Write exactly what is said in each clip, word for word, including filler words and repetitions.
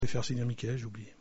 Je vais faire Seigneur Michael, j'ai oublié.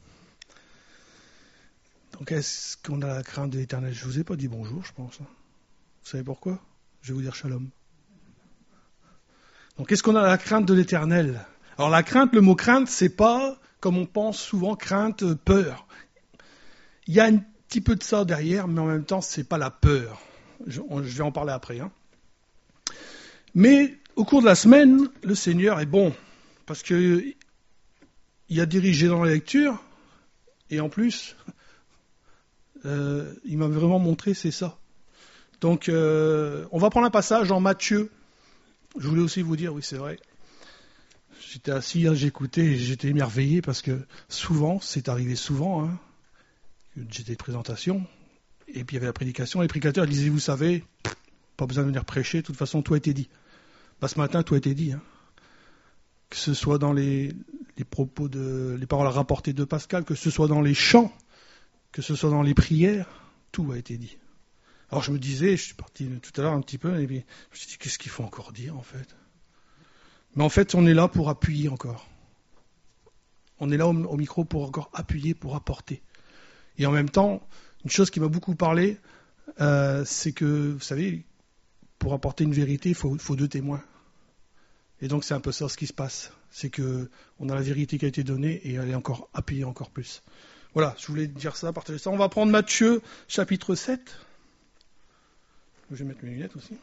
Donc, est-ce qu'on a la crainte de l'Éternel? Je ne vous ai pas dit bonjour, je pense. Vous savez pourquoi? Je vais vous dire shalom. Donc, est-ce qu'on a la crainte de l'Éternel? Alors, la crainte, le mot crainte, c'est pas, comme on pense souvent, crainte, peur. Il y a un petit peu de ça derrière, mais en même temps, c'est pas la peur. Je, on, je vais en parler après. Hein. Mais, au cours de la semaine, le Seigneur est bon. Parce que il a dirigé dans la lecture, et en plus, euh, il m'a vraiment montré, c'est ça. Donc, euh, on va prendre un passage en Matthieu. Je voulais aussi vous dire, oui, c'est vrai. J'étais assis, hein, j'écoutais, et j'étais émerveillé parce que souvent, c'est arrivé souvent, hein, que j'étais de présentation, et puis il y avait la prédication, et les prédicateurs disaient, vous savez, pas besoin de venir prêcher, de toute façon, tout a été dit. Bah, ce matin, tout a été dit. Hein. Que ce soit dans les, les propos de, les paroles rapportées de Pascal, que ce soit dans les chants, que ce soit dans les prières, tout a été dit. Alors je me disais, je suis parti tout à l'heure un petit peu, et puis je me suis dit, qu'est-ce qu'il faut encore dire en fait? Mais en fait, on est là pour appuyer encore. On est là au, au micro pour encore appuyer, pour apporter. Et en même temps, une chose qui m'a beaucoup parlé, euh, c'est que, vous savez, pour apporter une vérité, il faut, faut deux témoins. Et donc c'est un peu ça ce qui se passe. C'est que on a la vérité qui a été donnée et elle est encore appuyée encore plus. Voilà, je voulais dire ça, partager ça. On va prendre Matthieu, chapitre sept. Je vais mettre mes lunettes aussi.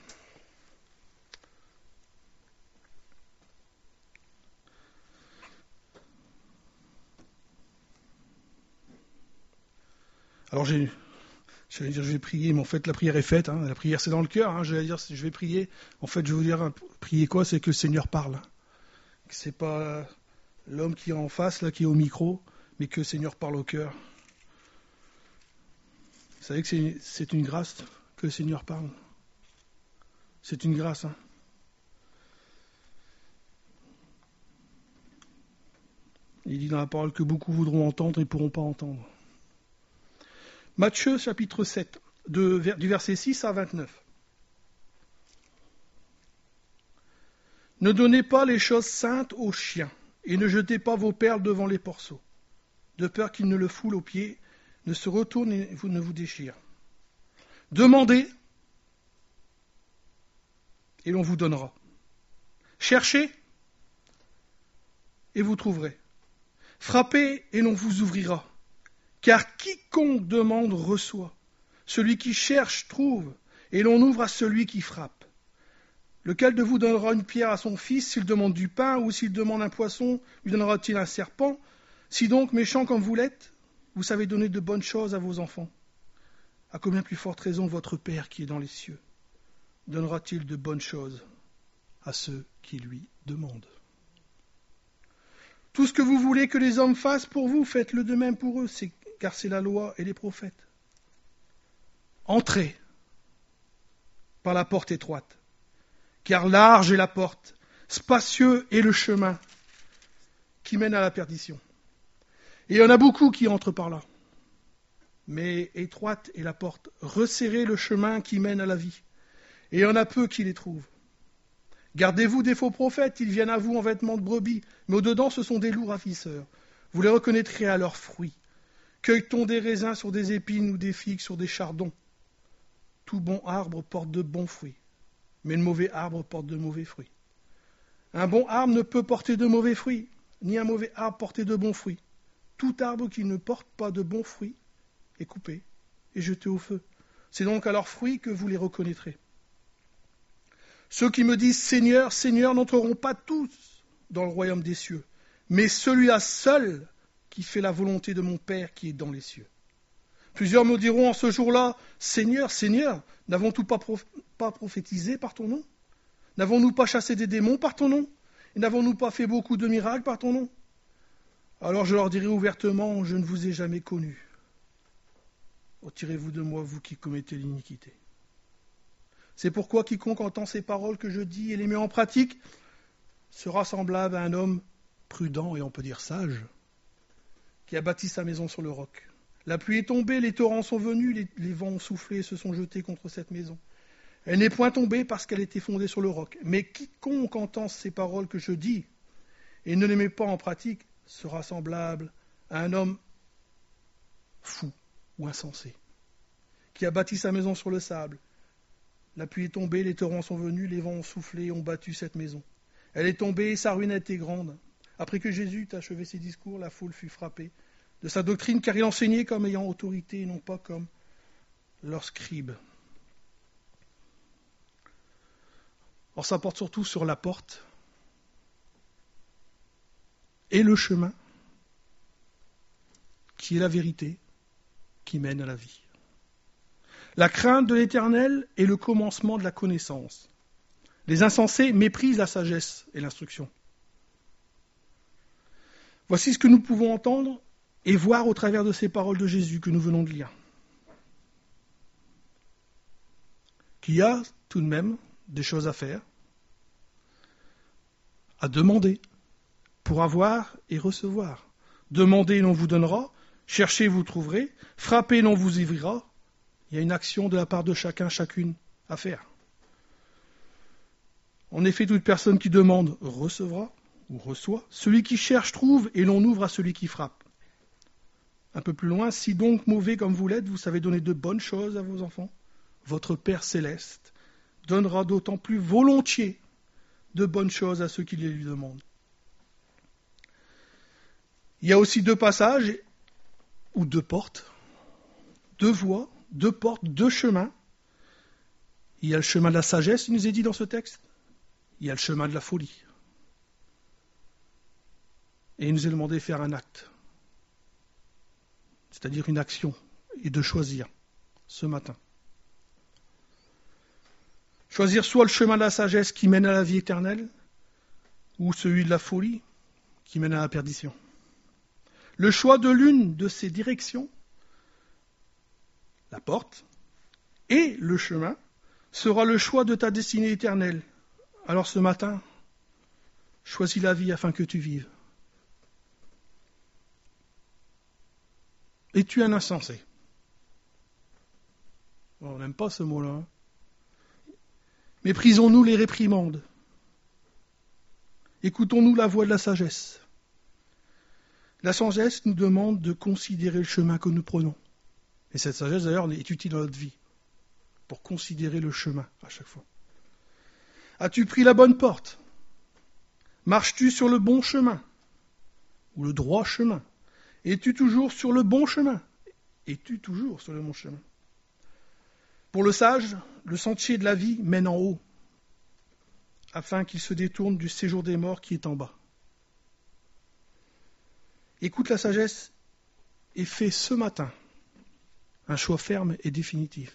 Alors j'ai, j'allais dire je vais prier, mais en fait la prière est faite. Hein. La prière c'est dans le cœur. Hein. J'allais dire je vais prier. En fait je vais vous dire prier quoi? C'est que le Seigneur parle. Que c'est pas l'homme qui est en face là qui est au micro, mais que le Seigneur parle au cœur. Vous savez que c'est, c'est une grâce que le Seigneur parle. C'est une grâce. Hein. Il dit dans la parole que beaucoup voudront entendre et ne pourront pas entendre. Matthieu chapitre sept, de, du verset six à vingt-neuf. Ne donnez pas les choses saintes aux chiens, et ne jetez pas vos perles devant les porceaux, de peur qu'ils ne le foulent aux pieds, ne se retournent et vous ne vous déchirent. Demandez, et l'on vous donnera. Cherchez, et vous trouverez. Frappez, et l'on vous ouvrira. Car quiconque demande reçoit. Celui qui cherche trouve, et l'on ouvre à celui qui frappe. Lequel de vous donnera une pierre à son fils s'il demande du pain, ou s'il demande un poisson, lui donnera-t-il un serpent? Si donc, méchant comme vous l'êtes, vous savez donner de bonnes choses à vos enfants, à combien plus forte raison votre Père qui est dans les cieux donnera-t-il de bonnes choses à ceux qui lui demandent? Tout ce que vous voulez que les hommes fassent pour vous, faites-le de même pour eux, c'est, car c'est la loi et les prophètes. Entrez par la porte étroite, car large est la porte, spacieux est le chemin qui mène à la perdition. Et il y en a beaucoup qui entrent par là. Mais étroite est la porte, resserrez le chemin qui mène à la vie. Et il y en a peu qui les trouvent. Gardez-vous des faux prophètes, ils viennent à vous en vêtements de brebis, mais au-dedans ce sont des loups ravisseurs. Vous les reconnaîtrez à leurs fruits. Cueille-t-on des raisins sur des épines ou des figues sur des chardons? Tout bon arbre porte de bons fruits, mais le mauvais arbre porte de mauvais fruits. Un bon arbre ne peut porter de mauvais fruits, ni un mauvais arbre porter de bons fruits. Tout arbre qui ne porte pas de bons fruits est coupé et jeté au feu. C'est donc à leurs fruits que vous les reconnaîtrez. Ceux qui me disent « Seigneur, Seigneur » n'entreront pas tous dans le royaume des cieux, mais celui-là seul qui fait la volonté de mon Père qui est dans les cieux. Plusieurs me diront en ce jour-là « Seigneur, Seigneur, n'avons-nous pas, prof... pas prophétisé par ton nom? N'avons-nous pas chassé des démons par ton nom? Et n'avons-nous pas fait beaucoup de miracles par ton nom ?» Alors je leur dirai ouvertement « Je ne vous ai jamais connus. Retirez-vous de moi, vous qui commettez l'iniquité. » C'est pourquoi quiconque entend ces paroles que je dis et les met en pratique sera semblable à un homme prudent et on peut dire sage, qui a bâti sa maison sur le roc. La pluie est tombée, les torrents sont venus, les, les vents ont soufflé et se sont jetés contre cette maison. Elle n'est point tombée parce qu'elle était fondée sur le roc. Mais quiconque entend ces paroles que je dis et ne les met pas en pratique sera semblable à un homme fou ou insensé, qui a bâti sa maison sur le sable. La pluie est tombée, les torrents sont venus, les vents ont soufflé et ont battu cette maison. Elle est tombée et sa ruine a été grande. Après que Jésus eut achevé ses discours, la foule fut frappée de sa doctrine, car il enseignait comme ayant autorité et non pas comme leurs scribes. Or, ça porte surtout sur la porte et le chemin, qui est la vérité, qui mène à la vie. La crainte de l'Éternel est le commencement de la connaissance. Les insensés méprisent la sagesse et l'instruction. Voici ce que nous pouvons entendre et voir au travers de ces paroles de Jésus que nous venons de lire. Qu'il y a tout de même des choses à faire, à demander, pour avoir et recevoir. Demandez et l'on vous donnera, cherchez vous trouverez, frappez et l'on vous ouvrira. Il y a une action de la part de chacun, chacune à faire. En effet, toute personne qui demande recevra ou reçoit. Celui qui cherche trouve et l'on ouvre à celui qui frappe. Un peu plus loin, si donc mauvais comme vous l'êtes, vous savez donner de bonnes choses à vos enfants, votre Père céleste donnera d'autant plus volontiers de bonnes choses à ceux qui les lui demandent. Il y a aussi deux passages, ou deux portes, deux voies, deux portes, deux chemins. Il y a le chemin de la sagesse, il nous est dit dans ce texte. Il y a le chemin de la folie. Et il nous est demandé de faire un acte, c'est-à-dire une action, et de choisir ce matin. Choisir soit le chemin de la sagesse qui mène à la vie éternelle, ou celui de la folie qui mène à la perdition. Le choix de l'une de ces directions, la porte, et le chemin, sera le choix de ta destinée éternelle. Alors ce matin, choisis la vie afin que tu vives. Es-tu un insensé? On n'aime pas ce mot-là. Hein. Méprisons-nous les réprimandes. Écoutons-nous la voix de la sagesse. La sagesse nous demande de considérer le chemin que nous prenons. Et cette sagesse, d'ailleurs, est utile dans notre vie, pour considérer le chemin à chaque fois. As-tu pris la bonne porte? Marches-tu sur le bon chemin? Ou le droit chemin? Es-tu toujours sur le bon chemin? Es-tu toujours sur le bon chemin? Pour le sage, le sentier de la vie mène en haut, afin qu'il se détourne du séjour des morts qui est en bas. Écoute la sagesse et fais ce matin un choix ferme et définitif.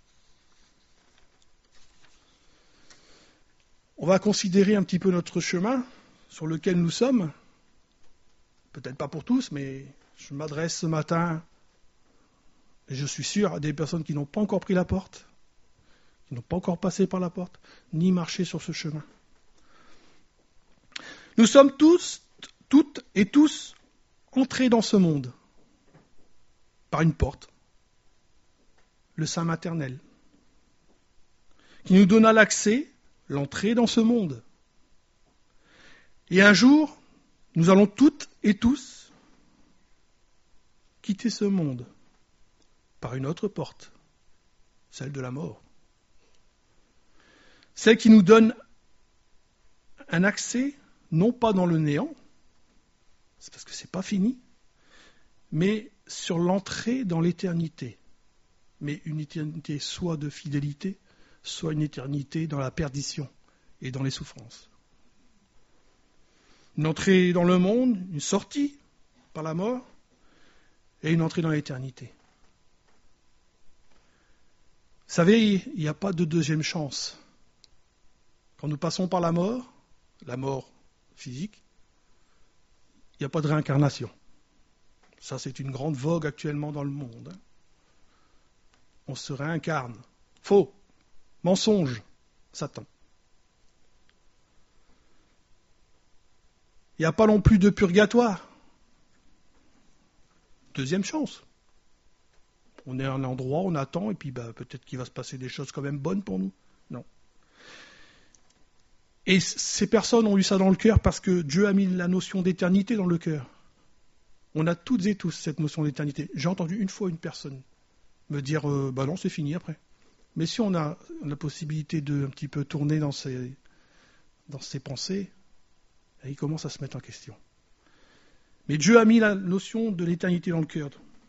On va considérer un petit peu notre chemin sur lequel nous sommes. Peut-être pas pour tous, mais je m'adresse ce matin, et je suis sûr, à des personnes qui n'ont pas encore pris la porte, qui n'ont pas encore passé par la porte, ni marché sur ce chemin. Nous sommes tous, toutes et tous entrés dans ce monde par une porte, le sein maternel, qui nous donna l'accès, l'entrée dans ce monde. Et un jour, nous allons toutes et tous quitter ce monde par une autre porte, celle de la mort. Celle qui nous donne un accès, non pas dans le néant, c'est parce que c'est pas fini, mais sur l'entrée dans l'éternité. Mais une éternité soit de fidélité, soit une éternité dans la perdition et dans les souffrances. Une entrée dans le monde, une sortie par la mort, et une entrée dans l'éternité. Vous savez, il n'y a pas de deuxième chance. Quand nous passons par la mort, la mort physique, il n'y a pas de réincarnation. Ça, c'est une grande vogue actuellement dans le monde. On se réincarne. Faux. Mensonge. Satan. Il n'y a pas non plus de purgatoire. Deuxième chance. On est à un endroit, on attend, et puis bah, peut-être qu'il va se passer des choses quand même bonnes pour nous. Non. Et ces personnes ont eu ça dans le cœur parce que Dieu a mis la notion d'éternité dans le cœur. On a toutes et tous cette notion d'éternité. J'ai entendu une fois une personne me dire euh, bah non, c'est fini après. Mais si on a la possibilité de un petit peu tourner dans ses, dans ses pensées, il commence à se mettre en question. Mais Dieu a mis la notion de l'éternité dans le cœur.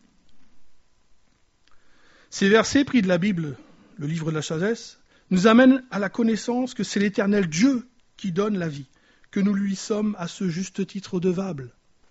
Ces versets pris de la Bible, le livre de la sagesse, nous amènent à la connaissance que c'est l'Éternel Dieu qui donne la vie, que nous lui sommes à ce juste titre redevables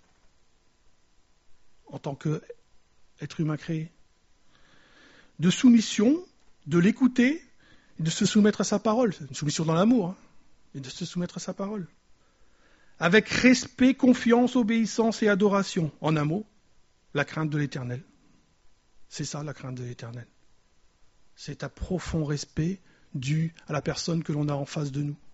en tant qu'être humain créé. De soumission, de l'écouter, et de se soumettre à sa parole. C'est une soumission dans l'amour, hein, et de se soumettre à sa parole. Avec respect, confiance, obéissance et adoration. En un mot, la crainte de l'Éternel. C'est ça, la crainte de l'Éternel. C'est un profond respect dû à la personne que l'on a en face de nous.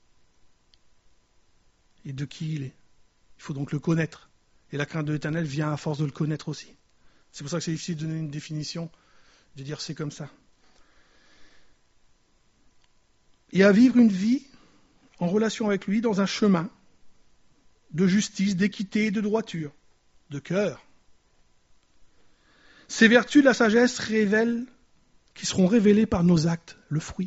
Et de qui il est. Il faut donc le connaître. Et la crainte de l'Éternel vient à force de le connaître aussi. C'est pour ça que c'est difficile de donner une définition, de dire c'est comme ça. Et à vivre une vie en relation avec lui dans un chemin de justice, d'équité et de droiture, de cœur. Ces vertus de la sagesse révèlent, qui seront révélées par nos actes, le fruit.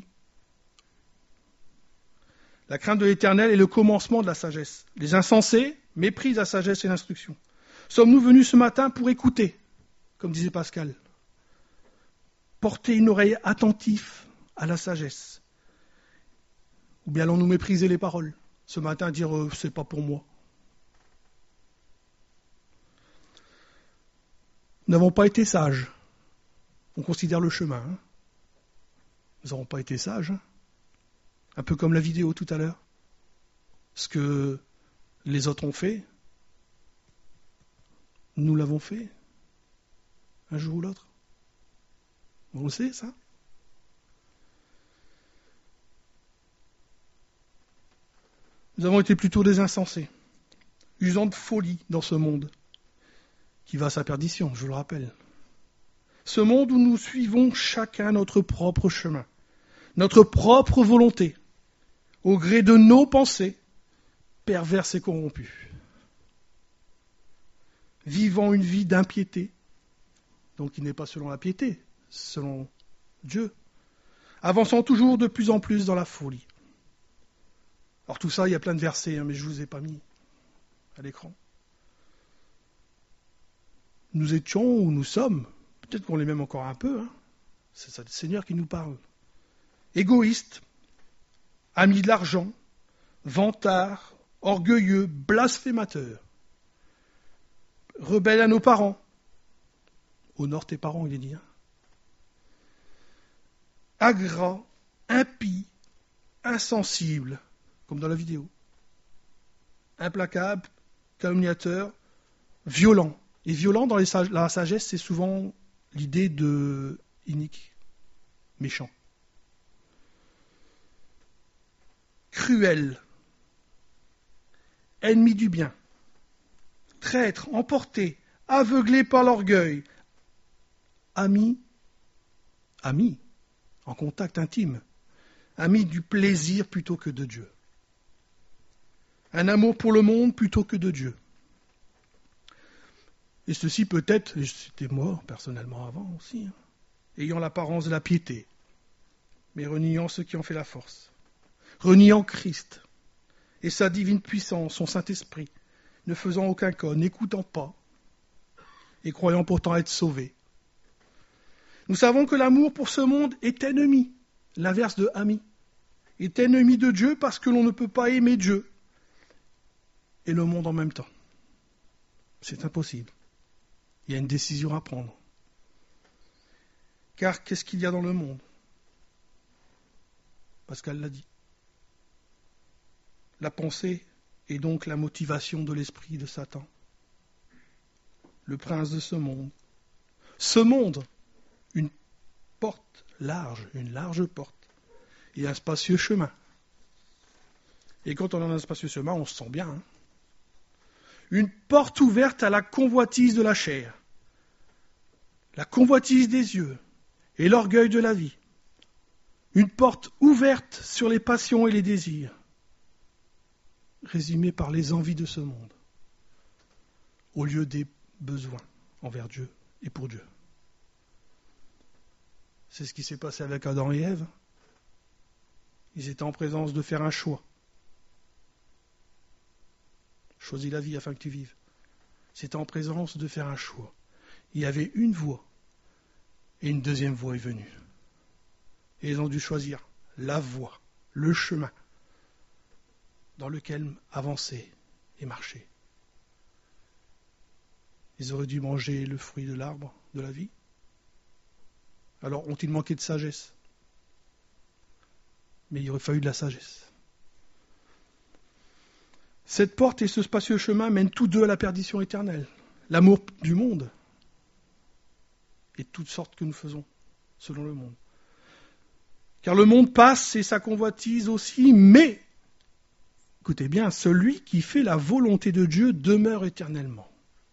La crainte de l'Éternel est le commencement de la sagesse. Les insensés méprisent la sagesse et l'instruction. Sommes-nous venus ce matin pour écouter, comme disait Pascal, porter une oreille attentive à la sagesse? Ou bien allons-nous mépriser les paroles ce matin, dire euh, c'est pas pour moi? Nous n'avons pas été sages. On considère le chemin. Hein. Nous n'avons pas été sages. Hein. Un peu comme la vidéo tout à l'heure. Ce que les autres ont fait, nous l'avons fait. Un jour ou l'autre. On le sait, ça. Nous avons été plutôt des insensés, usant de folie dans ce monde, qui va à sa perdition, je le rappelle. Ce monde où nous suivons chacun notre propre chemin, notre propre volonté, au gré de nos pensées, perverses et corrompues. Vivant une vie d'impiété, donc qui n'est pas selon la piété, selon Dieu, avançant toujours de plus en plus dans la folie. Alors tout ça, il y a plein de versets, hein, mais je ne vous ai pas mis à l'écran. Nous étions ou nous sommes, peut-être qu'on l'est même encore un peu, hein, c'est ça le Seigneur qui nous parle. Égoïstes, amis de l'argent, vantards, orgueilleux, blasphémateurs, rebelles à nos parents. Honore tes parents, il est dit. Hein. Agrats, impies, insensibles, comme dans la vidéo. Implacables, calomniateurs, violents. Et violent dans les sag- la sagesse, c'est souvent l'idée de inique, méchant. Cruel, ennemi du bien, traître, emporté, aveuglé par l'orgueil, ami, ami, en contact intime, ami du plaisir plutôt que de Dieu. Un amour pour le monde plutôt que de Dieu. Et ceci peut-être, et c'était moi personnellement avant aussi, hein, ayant l'apparence de la piété, mais reniant ce qui en fait la force. Reniant Christ et sa divine puissance, son Saint-Esprit, ne faisant aucun cas, n'écoutant pas, et croyant pourtant être sauvés. Nous savons que l'amour pour ce monde est ennemi, l'inverse de ami, est ennemi de Dieu parce que l'on ne peut pas aimer Dieu et le monde en même temps. C'est impossible. Il y a une décision à prendre. Car qu'est-ce qu'il y a dans le monde? Pascal l'a dit. La pensée est donc la motivation de l'esprit de Satan, le prince de ce monde. Ce monde, une porte large, une large porte, et un spacieux chemin. Et quand on a un spacieux chemin, on se sent bien. Hein. Une porte ouverte à la convoitise de la chair, la convoitise des yeux et l'orgueil de la vie. Une porte ouverte sur les passions et les désirs, résumée par les envies de ce monde, au lieu des besoin envers Dieu et pour Dieu. C'est ce qui s'est passé avec Adam et Ève. Ils étaient en présence de faire un choix. Choisis la vie afin que tu vives. C'était en présence de faire un choix. Il y avait une voie et une deuxième voie est venue. Et ils ont dû choisir la voie, le chemin dans lequel avancer et marcher. Ils auraient dû manger le fruit de l'arbre de la vie. Alors ont-ils manqué de sagesse? Mais il aurait fallu de la sagesse. Cette porte et ce spacieux chemin mènent tous deux à la perdition éternelle. L'amour du monde et de toutes sortes que nous faisons selon le monde. Car le monde passe et sa convoitise aussi, mais, écoutez bien, celui qui fait la volonté de Dieu demeure éternellement.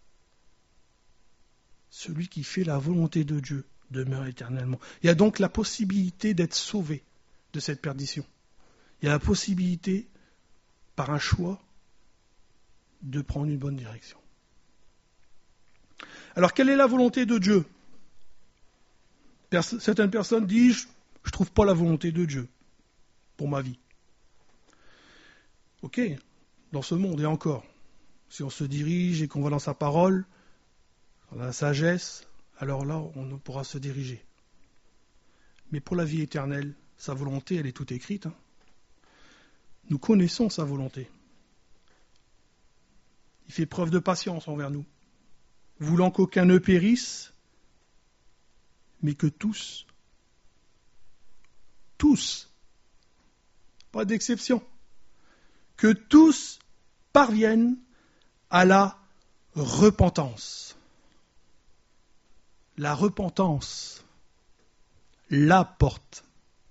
Celui qui fait la volonté de Dieu demeure éternellement. Il y a donc la possibilité d'être sauvé de cette perdition. Il y a la possibilité, par un choix, de prendre une bonne direction. Alors, quelle est la volonté de Dieu? Pers- Certaines personnes disent, je ne trouve pas la volonté de Dieu pour ma vie. Ok, dans ce monde et encore, si on se dirige et qu'on va dans sa parole, dans la sagesse, alors là, on pourra se diriger. Mais pour la vie éternelle, sa volonté, elle est toute écrite. Hein. Nous connaissons sa volonté. Il fait preuve de patience envers nous, voulant qu'aucun ne périsse, mais que tous, tous, pas d'exception, que tous parviennent à la repentance. La repentance, la porte.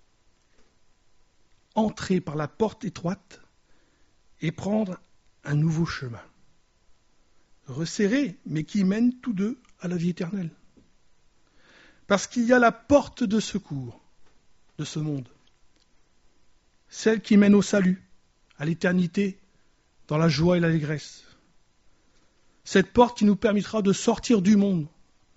Entrer par la porte étroite et prendre un nouveau chemin. Resserré, mais qui mène tous deux à la vie éternelle. Parce qu'il y a la porte de secours de ce monde. Celle qui mène au salut, à l'éternité, dans la joie et l'allégresse. Cette porte qui nous permettra de sortir du monde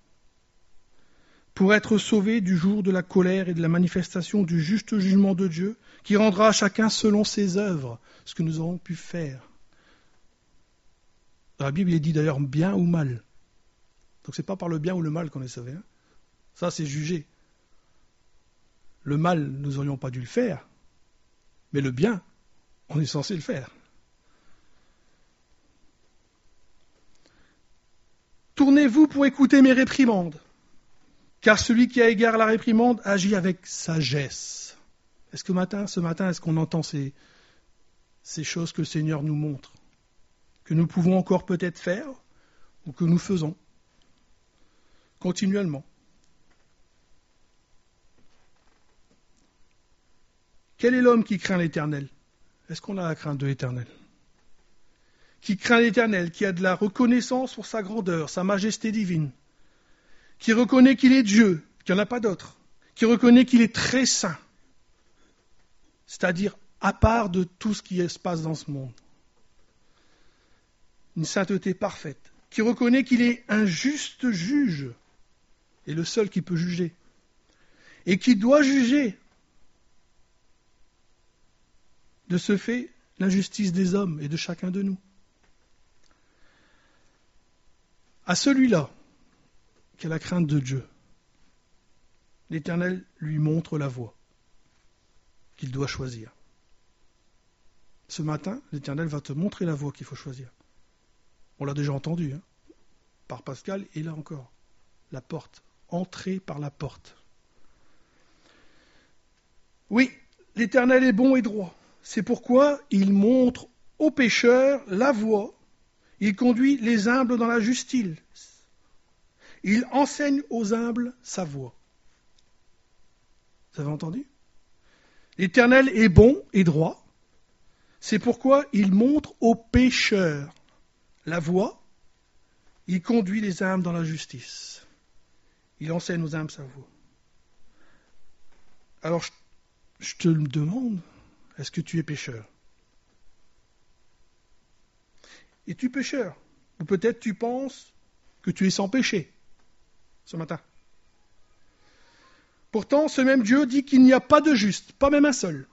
pour être sauvés du jour de la colère et de la manifestation du juste jugement de Dieu, qui rendra à chacun selon ses œuvres ce que nous aurons pu faire. Dans la Bible, il est dit d'ailleurs bien ou mal. Donc ce n'est pas par le bien ou le mal qu'on est sauvé. Hein. Ça, c'est jugé. Le mal, nous n'aurions pas dû le faire, mais le bien, on est censé le faire. Tournez-vous pour écouter mes réprimandes, car celui qui a égard à la réprimande agit avec sagesse. Est-ce que matin, ce matin, est-ce qu'on entend ces, ces choses que le Seigneur nous montre, que nous pouvons encore peut-être faire, ou que nous faisons continuellement? Quel est l'homme qui craint l'Éternel? Est-ce qu'on a la crainte de l'Éternel? Qui craint l'Éternel, qui a de la reconnaissance pour sa grandeur, sa majesté divine, qui reconnaît qu'il est Dieu, qu'il n'y en a pas d'autre, qui reconnaît qu'il est très saint, c'est-à-dire à part de tout ce qui se passe dans ce monde. Une sainteté parfaite, qui reconnaît qu'il est un juste juge, et le seul qui peut juger, et qui doit juger de ce fait l'injustice des hommes et de chacun de nous. À celui-là, qui a la crainte de Dieu, l'Éternel lui montre la voie qu'il doit choisir. Ce matin, l'Éternel va te montrer la voie qu'il faut choisir. On l'a déjà entendu, hein, par Pascal, et là encore, la porte. Entrer par la porte. Oui, l'Éternel est bon et droit. C'est pourquoi il montre aux pécheurs la voie. Il conduit les humbles dans la justice. Il enseigne aux humbles sa voie. Vous avez entendu? L'Éternel est bon et droit. C'est pourquoi il montre aux pécheurs la voie. Il conduit les humbles dans la justice. Il enseigne aux humbles sa voie. Alors, je, je te le demande, est-ce que tu es pécheur? Es-tu pécheur? Ou peut-être tu penses que tu es sans péché ce matin. Pourtant, ce même Dieu dit qu'il n'y a pas de juste, pas même un seul.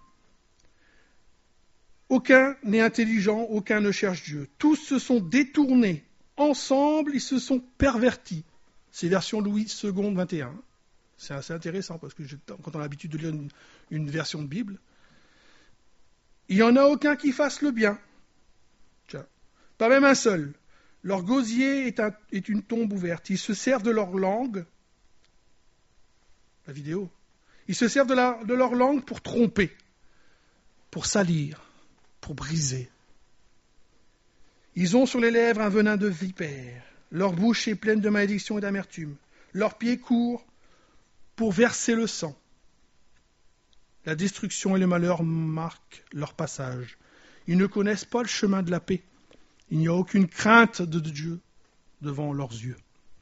Aucun n'est intelligent, aucun ne cherche Dieu. Tous se sont détournés. Ensemble, ils se sont pervertis. C'est version Louis deux, vingt et un. C'est assez intéressant parce que je, quand on a l'habitude de lire une, une version de Bible, il n'y en a aucun qui fasse le bien. Tiens, pas même un seul. Leur gosier est, un, est une tombe ouverte. Ils se servent de leur langue. La vidéo. Ils se servent de, la, de leur langue pour tromper, pour salir, pour briser. Ils ont sur les lèvres un venin de vipère. Leur bouche est pleine de malédiction et d'amertume. Leurs pieds courent pour verser le sang. La destruction et le malheur marquent leur passage. Ils ne connaissent pas le chemin de la paix. Il n'y a aucune crainte de Dieu devant leurs yeux.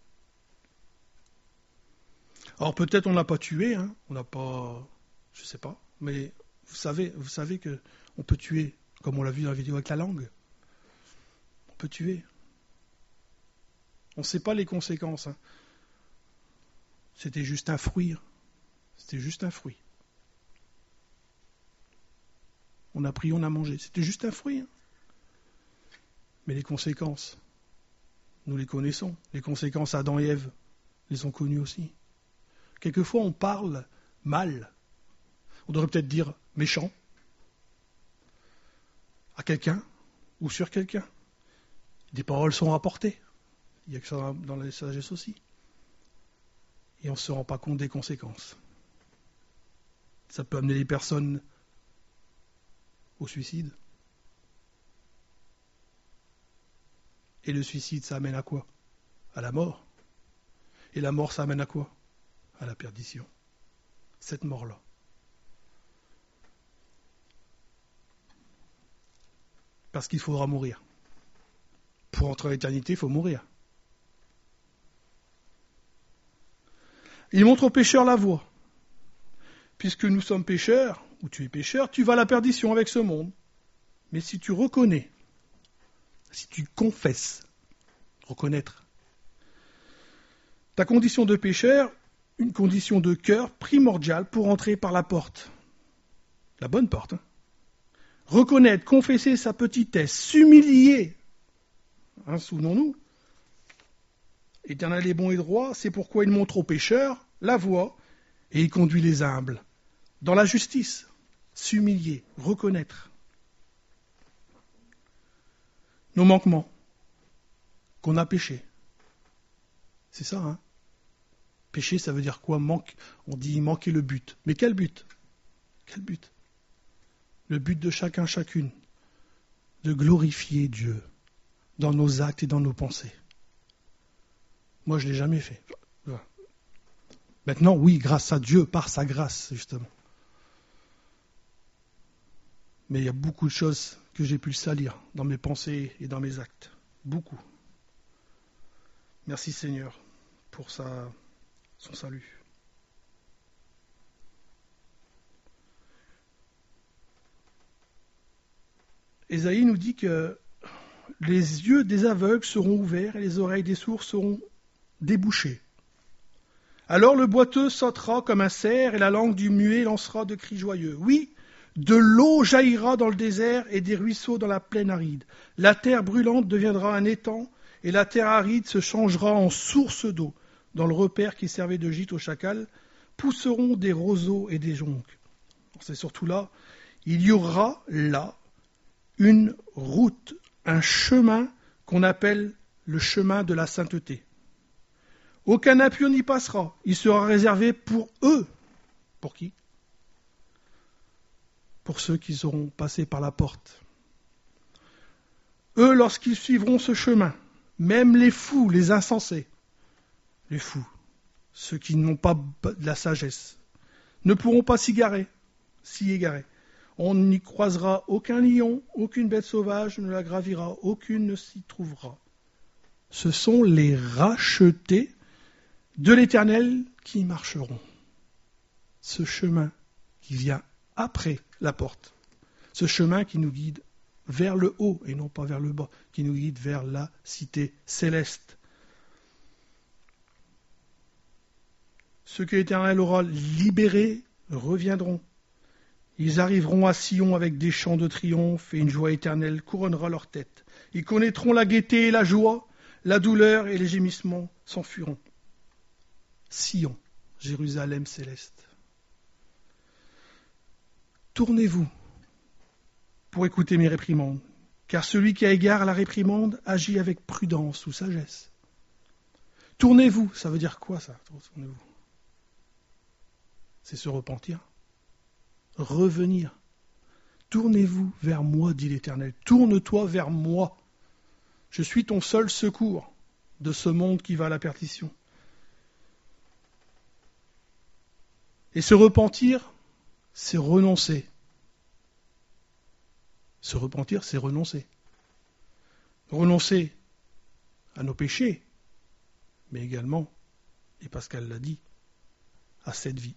Alors peut-être on n'a pas tué, hein, on n'a pas, je ne sais pas, mais vous savez, vous savez que on peut tuer, comme on l'a vu dans la vidéo avec la langue. On peut tuer. On ne sait pas les conséquences. Hein. C'était juste un fruit. C'était juste un fruit. On a pris, on a mangé. C'était juste un fruit. Hein. Mais les conséquences, nous les connaissons. Les conséquences, Adam et Ève les ont connues aussi. Quelquefois, on parle mal. On devrait peut-être dire méchant à quelqu'un ou sur quelqu'un. Des paroles sont rapportées. Il y a que ça dans la sagesse aussi. Et on ne se rend pas compte des conséquences. Ça peut amener les personnes au suicide. Et le suicide, ça amène à quoi? À la mort. Et la mort, ça amène à quoi? À la perdition. Cette mort-là. Parce qu'il faudra mourir. Pour entrer à l'éternité, il faut mourir. Il montre aux pécheurs la voie. Puisque nous sommes pécheurs, ou tu es pécheur, tu vas à la perdition avec ce monde. Mais si tu reconnais, si tu confesses, reconnaître, ta condition de pécheur, une condition de cœur primordiale pour entrer par la porte. La bonne porte. Hein. Reconnaître, confesser sa petitesse, s'humilier. Hein, souvenons-nous. Éternel est bon et droit, c'est pourquoi il montre aux pécheurs la voie et il conduit les humbles dans la justice. S'humilier, reconnaître nos manquements, qu'on a péché. C'est ça, hein. Péché, ça veut dire quoi? Manque, on dit manquer le but. Mais quel but? Quel but? Le but de chacun, chacune, de glorifier Dieu dans nos actes et dans nos pensées. Moi, je ne l'ai jamais fait. Maintenant, oui, grâce à Dieu, par sa grâce, justement. Mais il y a beaucoup de choses que j'ai pu salir dans mes pensées et dans mes actes. Beaucoup. Merci Seigneur pour sa, son salut. Ésaïe nous dit que les yeux des aveugles seront ouverts et les oreilles des sourds seront débouchées. Alors le boiteux sautera comme un cerf et la langue du muet lancera de cris joyeux. Oui, de l'eau jaillira dans le désert et des ruisseaux dans la plaine aride. La terre brûlante deviendra un étang et la terre aride se changera en source d'eau. Dans le repère qui servait de gîte au chacal, pousseront des roseaux et des joncs. C'est surtout là, il y aura là une route, un chemin qu'on appelle le chemin de la sainteté. Aucun impur n'y passera. Il sera réservé pour eux. Pour qui? Pour ceux qui seront passés par la porte. Eux, lorsqu'ils suivront ce chemin, même les fous, les insensés, les fous, ceux qui n'ont pas de la sagesse, ne pourront pas s'y garer, s'y égarer. On n'y croisera aucun lion, aucune bête sauvage ne la gravira, aucune ne s'y trouvera. Ce sont les rachetés de l'Éternel qui marcheront. Ce chemin qui vient après la porte. Ce chemin qui nous guide vers le haut et non pas vers le bas, qui nous guide vers la cité céleste. ceux que l'Éternel aura libérés reviendront. Ils arriveront à Sion avec des chants de triomphe et une joie éternelle couronnera leur tête. Ils connaîtront la gaieté et la joie, la douleur et les gémissements s'enfuiront. Sion, Jérusalem céleste. Tournez-vous pour écouter mes réprimandes, car celui qui a égard à la réprimande agit avec prudence ou sagesse. Tournez-vous, ça veut dire quoi ça, tournez-vous? C'est se repentir, revenir. Tournez-vous vers moi, dit l'Éternel. Tourne-toi vers moi. Je suis ton seul secours de ce monde qui va à la perdition. Et se repentir, c'est renoncer. Se repentir, c'est renoncer. Renoncer à nos péchés, mais également, et Pascal l'a dit, à cette vie.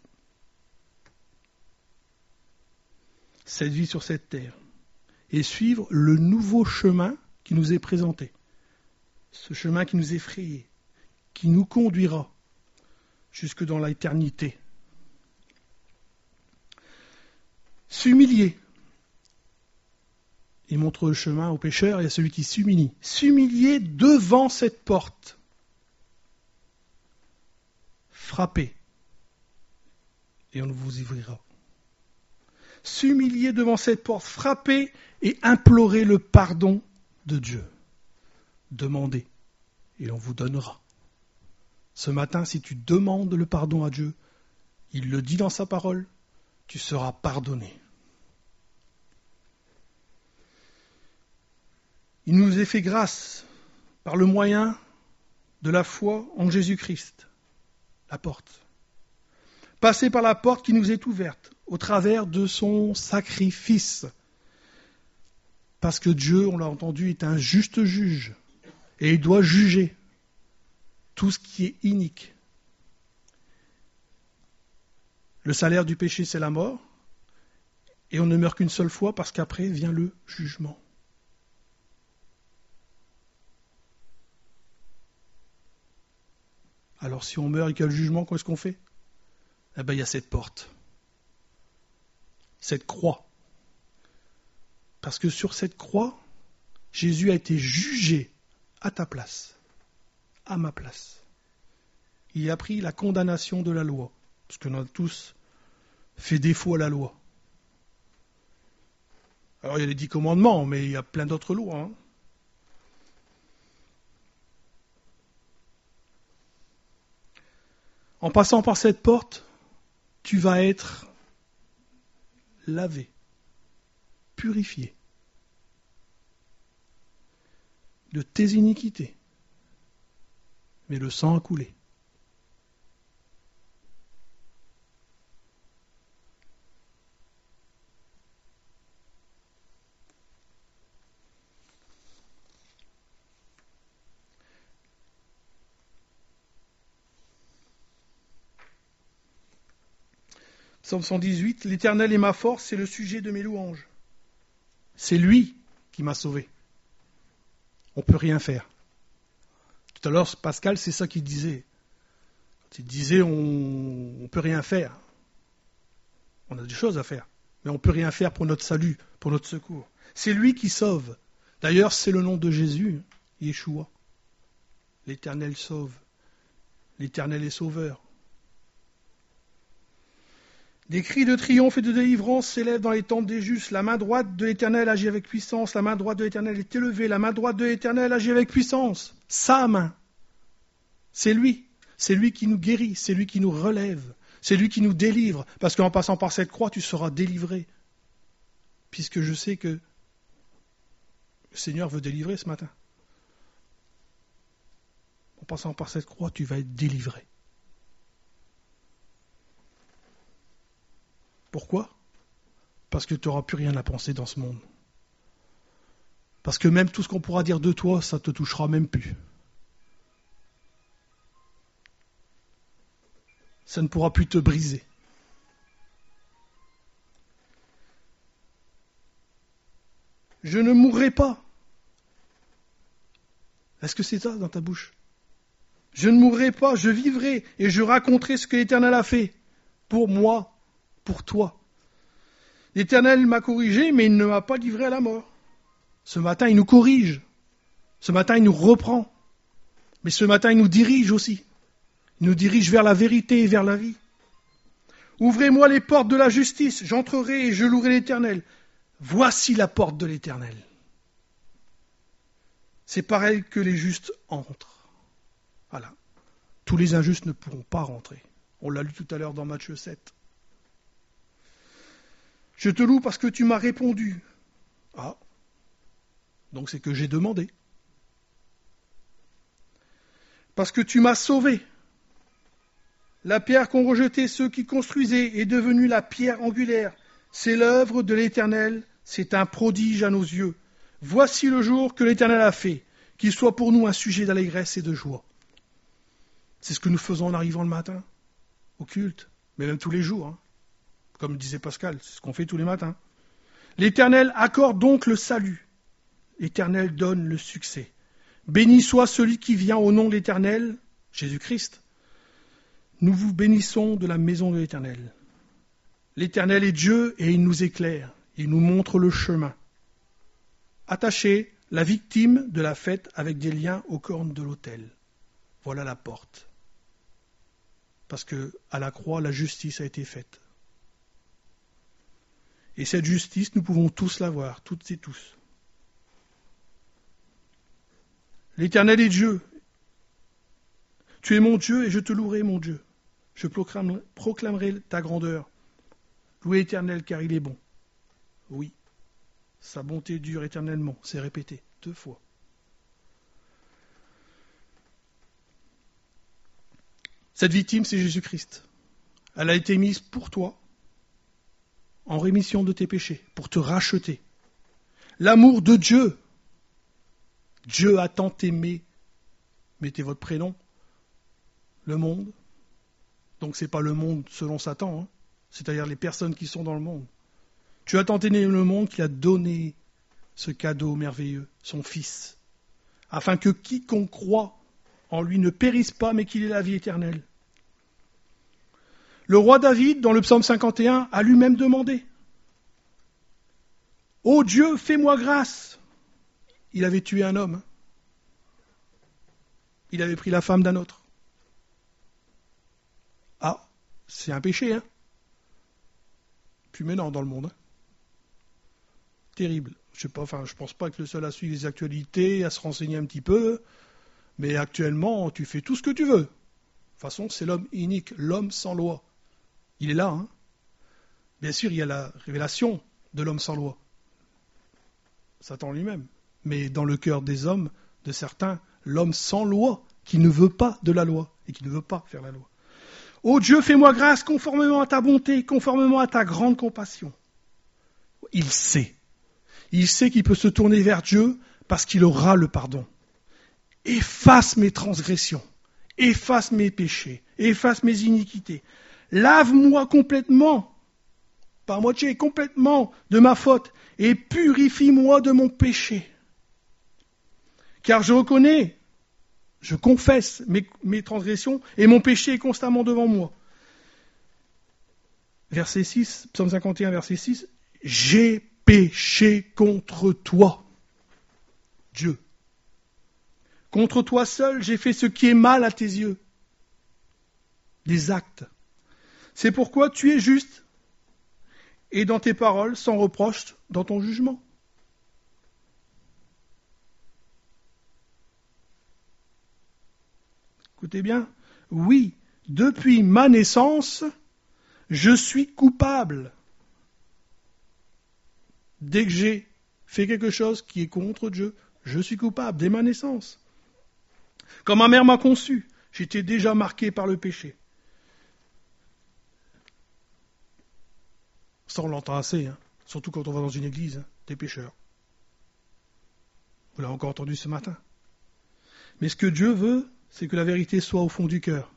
Cette vie sur cette terre. Et suivre le nouveau chemin qui nous est présenté. Ce chemin qui nous est frayé, qui nous conduira jusque dans l'éternité. S'humilier. Il montre le chemin au pécheur et à celui qui s'humilie. S'humilier devant cette porte. Frappez. Et on vous ouvrira. S'humilier devant cette porte, frapper et implorer le pardon de Dieu. Demandez et on vous donnera. Ce matin, si tu demandes le pardon à Dieu, il le dit dans sa parole, tu seras pardonné. Il nous est fait grâce par le moyen de la foi en Jésus-Christ, la porte. Passer par la porte qui nous est ouverte, au travers de son sacrifice. Parce que Dieu, on l'a entendu, est un juste juge. Et il doit juger tout ce qui est inique. Le salaire du péché, c'est la mort. Et on ne meurt qu'une seule fois parce qu'après vient le jugement. Alors si on meurt et qu'il y a le jugement, qu'est-ce qu'on fait? Eh bien, il y a cette porte. Cette croix. Parce que sur cette croix, Jésus a été jugé à ta place, à ma place. Il a pris la condamnation de la loi, parce que nous avons tous fait défaut à la loi. Alors il y a les dix commandements, mais il y a plein d'autres lois. Hein. En passant par cette porte, tu vas être lavé, purifié de tes iniquités, mais le sang a coulé. Psaume cent dix-huit, l'Éternel est ma force, c'est le sujet de mes louanges. C'est lui qui m'a sauvé. On ne peut rien faire. Tout à l'heure, Pascal, c'est ça qu'il disait. Quand il disait on ne peut rien faire. On a des choses à faire, mais on ne peut rien faire pour notre salut, pour notre secours. C'est lui qui sauve. D'ailleurs, c'est le nom de Jésus, Yeshua. L'Éternel sauve. L'Éternel est sauveur. Des cris de triomphe et de délivrance s'élèvent dans les tentes des justes. La main droite de l'Éternel agit avec puissance. La main droite de l'Éternel est élevée. La main droite de l'Éternel agit avec puissance. Sa main. C'est lui. C'est lui qui nous guérit. C'est lui qui nous relève. C'est lui qui nous délivre. Parce qu'en passant par cette croix, tu seras délivré. Puisque je sais que le Seigneur veut délivrer ce matin. En passant par cette croix, tu vas être délivré. Pourquoi ? Parce que tu n'auras plus rien à penser dans ce monde. Parce que même tout ce qu'on pourra dire de toi, ça ne te touchera même plus. Ça ne pourra plus te briser. Je ne mourrai pas. Est-ce que c'est ça dans ta bouche ? Je ne mourrai pas, je vivrai et je raconterai ce que l'Éternel a fait pour moi, pour toi. L'Éternel m'a corrigé, mais il ne m'a pas livré à la mort. Ce matin, il nous corrige. Ce matin, il nous reprend. Mais ce matin, il nous dirige aussi. Il nous dirige vers la vérité et vers la vie. Ouvrez-moi les portes de la justice, j'entrerai et je louerai l'Éternel. Voici la porte de l'Éternel. C'est par elle que les justes entrent. Voilà. Tous les injustes ne pourront pas rentrer. On l'a lu tout à l'heure dans Matthieu sept. Je te loue parce que tu m'as répondu. Ah, donc c'est que j'ai demandé. Parce que tu m'as sauvé. La pierre qu'ont rejetée ceux qui construisaient est devenue la pierre angulaire. C'est l'œuvre de l'Éternel, c'est un prodige à nos yeux. Voici le jour que l'Éternel a fait, qu'il soit pour nous un sujet d'allégresse et de joie. C'est ce que nous faisons en arrivant le matin, au culte, mais même tous les jours. Hein. Comme disait Pascal, c'est ce qu'on fait tous les matins. L'Éternel accorde donc le salut. L'Éternel donne le succès. Béni soit celui qui vient au nom de l'Éternel, Jésus-Christ. Nous vous bénissons de la maison de l'Éternel. L'Éternel est Dieu et il nous éclaire, il nous montre le chemin. Attachez la victime de la fête avec des liens aux cornes de l'autel. Voilà la porte. Parce que à la croix, la justice a été faite. Et cette justice, nous pouvons tous l'avoir, toutes et tous. L'Éternel est Dieu. Tu es mon Dieu et je te louerai, mon Dieu. Je proclamerai ta grandeur. Louez l'Éternel car il est bon. Oui, sa bonté dure éternellement. C'est répété deux fois. Cette victime, c'est Jésus-Christ. Elle a été mise pour toi, en rémission de tes péchés, pour te racheter. L'amour de Dieu. Dieu a tant aimé, mettez votre prénom, le monde. Donc ce n'est pas le monde selon Satan, hein, c'est-à-dire les personnes qui sont dans le monde. Dieu a tant aimé le monde qu'il a donné ce cadeau merveilleux, son Fils, afin que quiconque croit en lui ne périsse pas, mais qu'il ait la vie éternelle. Le roi David, dans le psaume cinquante et un, a lui-même demandé « Ô Dieu, fais-moi grâce !» Il avait tué un homme. Il avait pris la femme d'un autre. Ah, c'est un péché, hein. Puis maintenant, dans le monde. Hein. Terrible. Je sais pas, enfin, je pense pas que le seul à suivre les actualités, à se renseigner un petit peu, mais actuellement, tu fais tout ce que tu veux. De toute façon, c'est l'homme inique, l'homme sans loi. Il est là, hein. Bien sûr, il y a la révélation de l'homme sans loi. Satan lui-même. Mais dans le cœur des hommes, de certains, l'homme sans loi, qui ne veut pas de la loi, et qui ne veut pas faire la loi. Ô Dieu, fais-moi grâce conformément à ta bonté, conformément à ta grande compassion. Il sait. Il sait qu'il peut se tourner vers Dieu parce qu'il aura le pardon. Efface mes transgressions, efface mes péchés, efface mes iniquités. Lave-moi complètement, par moitié, complètement de ma faute, et purifie-moi de mon péché. Car je reconnais, je confesse mes, mes transgressions, et mon péché est constamment devant moi. Verset six, psaume cinquante et un, verset six, « J'ai péché contre toi, Dieu. Contre toi seul, j'ai fait ce qui est mal à tes yeux. » Des actes. C'est pourquoi tu es juste, et dans tes paroles, sans reproche dans ton jugement. Écoutez bien, oui, depuis ma naissance, je suis coupable. Dès que j'ai fait quelque chose qui est contre Dieu, je suis coupable, dès ma naissance. Quand ma mère m'a conçu, j'étais déjà marqué par le péché. Ça, on l'entend assez, hein. Surtout quand on va dans une église, hein, des pécheurs. Vous l'avez encore entendu ce matin. Mais ce que Dieu veut, c'est que la vérité soit au fond du cœur.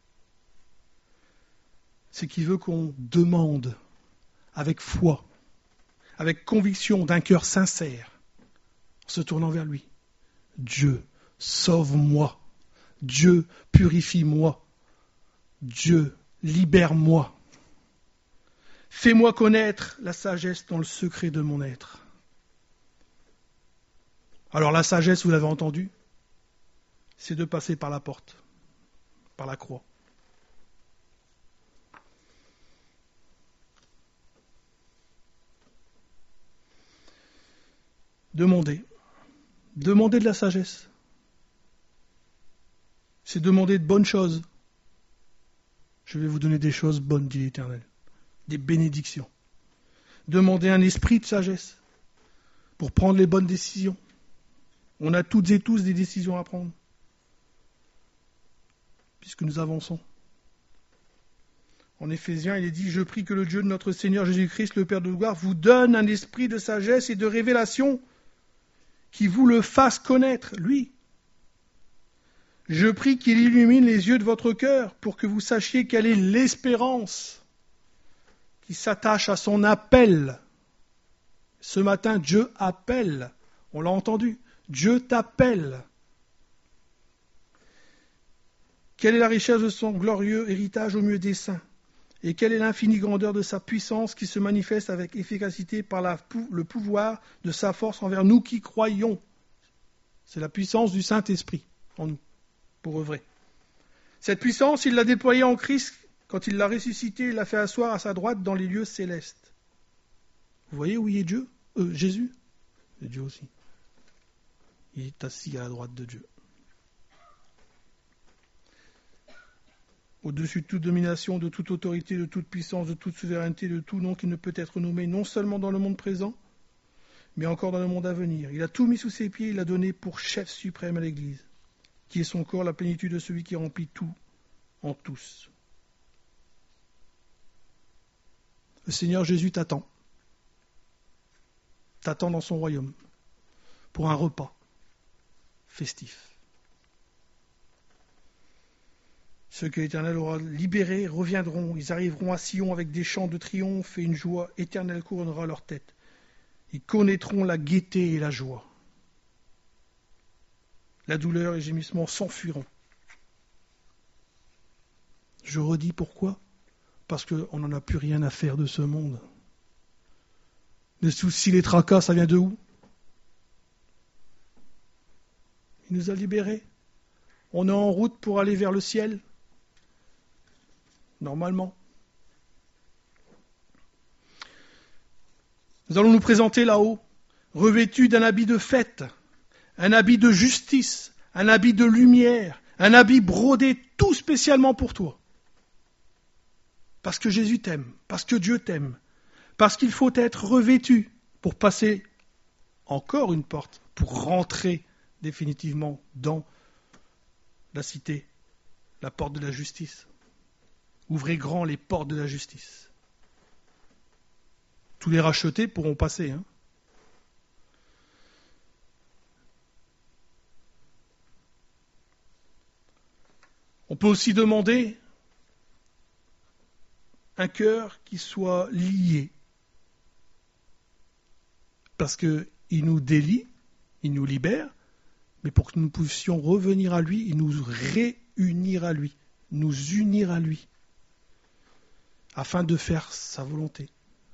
C'est qu'il veut qu'on demande avec foi, avec conviction d'un cœur sincère, en se tournant vers lui. Dieu, sauve-moi Dieu, purifie-moi. Dieu, libère-moi. Fais-moi connaître la sagesse dans le secret de mon être. Alors la sagesse, vous l'avez entendu, c'est de passer par la porte, par la croix. Demandez. Demandez de la sagesse. C'est demander de bonnes choses. Je vais vous donner des choses bonnes, dit l'Éternel. Des bénédictions. Demandez un esprit de sagesse pour prendre les bonnes décisions. On a toutes et tous des décisions à prendre, puisque nous avançons. En Éphésiens, il est dit « Je prie que le Dieu de notre Seigneur Jésus-Christ, le Père de gloire, vous donne un esprit de sagesse et de révélation, qui vous le fasse connaître, lui. Je prie qu'il illumine les yeux de votre cœur pour que vous sachiez quelle est l'espérance qui s'attache à son appel. » Ce matin, Dieu appelle. On l'a entendu. Dieu t'appelle. Quelle est la richesse de son glorieux héritage au milieu des saints? Et quelle est l'infinie grandeur de sa puissance qui se manifeste avec efficacité par la, le pouvoir de sa force envers nous qui croyons? C'est la puissance du Saint-Esprit en nous, pour œuvrer. Cette puissance, il l'a déployée en Christ quand il l'a ressuscité et l'a fait asseoir à sa droite dans les lieux célestes. Vous voyez où il est Dieu euh, Jésus? C'est Dieu aussi. Il est assis à la droite de Dieu. Au-dessus de toute domination, de toute autorité, de toute puissance, de toute souveraineté, de tout nom qui ne peut être nommé, non seulement dans le monde présent, mais encore dans le monde à venir. Il a tout mis sous ses pieds, il l'a donné pour chef suprême à l'Église, qui est son corps, la plénitude de celui qui remplit tout en tous. Le Seigneur Jésus t'attend. T'attend dans son royaume pour un repas festif. Ceux que l'Éternel aura libérés reviendront, ils arriveront à Sion avec des chants de triomphe et une joie éternelle couronnera leur tête. Ils connaîtront la gaieté et la joie. La douleur et les gémissements s'enfuiront. Je redis pourquoi? Parce qu'on n'en a plus rien à faire de ce monde. Les soucis, les tracas, ça vient de où? Il nous a libérés. On est en route pour aller vers le ciel. Normalement. Nous allons nous présenter là-haut, revêtus d'un habit de fête, un habit de justice, un habit de lumière, un habit brodé tout spécialement pour toi. Parce que Jésus t'aime, parce que Dieu t'aime, parce qu'il faut être revêtu pour passer encore une porte, pour rentrer définitivement dans la cité, la porte de la justice. Ouvrez grand les portes de la justice. Tous les rachetés pourront passer. Hein. On peut aussi demander un cœur qui soit lié. Parce qu'il nous délie, il nous libère, mais pour que nous puissions revenir à lui, il nous réunir à lui, nous unir à lui, afin de faire sa volonté.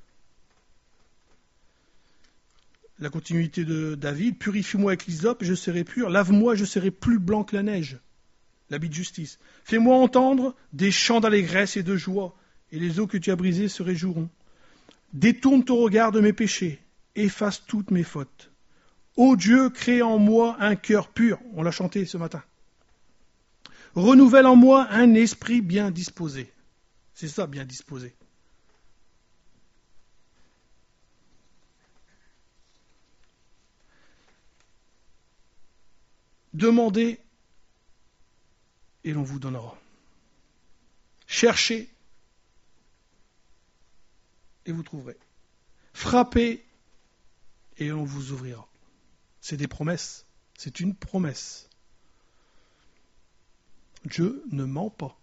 La continuité de David, purifie-moi avec l'hysope et je serai pur, lave-moi et je serai plus blanc que la neige. L'habit de justice. Fais-moi entendre des chants d'allégresse et de joie, et les eaux que tu as brisées se réjouiront. Détourne ton regard de mes péchés, efface toutes mes fautes. Ô Dieu, crée en moi un cœur pur, on l'a chanté ce matin. Renouvelle en moi un esprit bien disposé. C'est ça, bien disposé. Demandez et l'on vous donnera. Cherchez et vous trouverez. Frappez et on vous ouvrira. C'est des promesses. C'est une promesse. Dieu ne ment pas.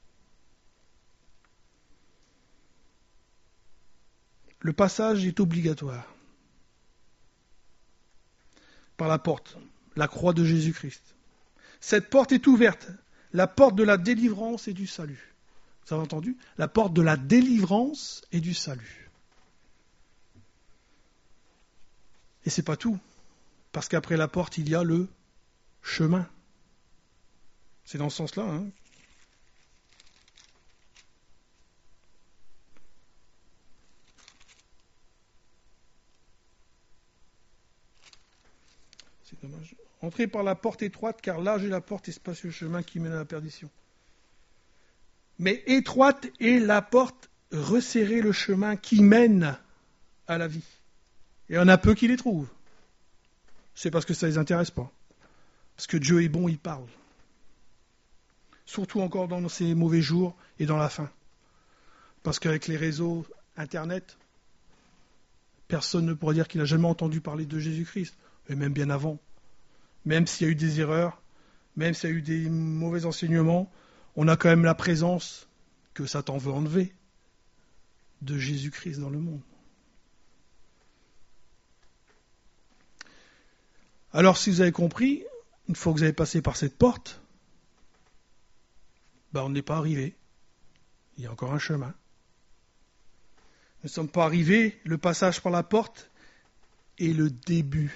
Le passage est obligatoire. Par la porte, la croix de Jésus-Christ. Cette porte est ouverte, la porte de la délivrance et du salut. Vous avez entendu? La porte de la délivrance et du salut. Et c'est pas tout, parce qu'après la porte, il y a le chemin. C'est dans ce sens-là, hein. C'est dommage. Entrez par la porte étroite, car large est la porte et spacieux chemin qui mène à la perdition. Mais étroite est la porte, resserrée le chemin qui mène à la vie. Et il y en a peu qui les trouvent. C'est parce que ça ne les intéresse pas. Parce que Dieu est bon, il parle. Surtout encore dans ces mauvais jours et dans la fin. Parce qu'avec les réseaux Internet, personne ne pourra dire qu'il n'a jamais entendu parler de Jésus-Christ. Et même bien avant. Même s'il y a eu des erreurs, même s'il y a eu des mauvais enseignements, on a quand même la présence que Satan veut enlever de Jésus-Christ dans le monde. Alors, si vous avez compris, une fois que vous avez passé par cette porte, ben on n'est pas arrivé. Il y a encore un chemin. Nous ne sommes pas arrivés. Le passage par la porte est le début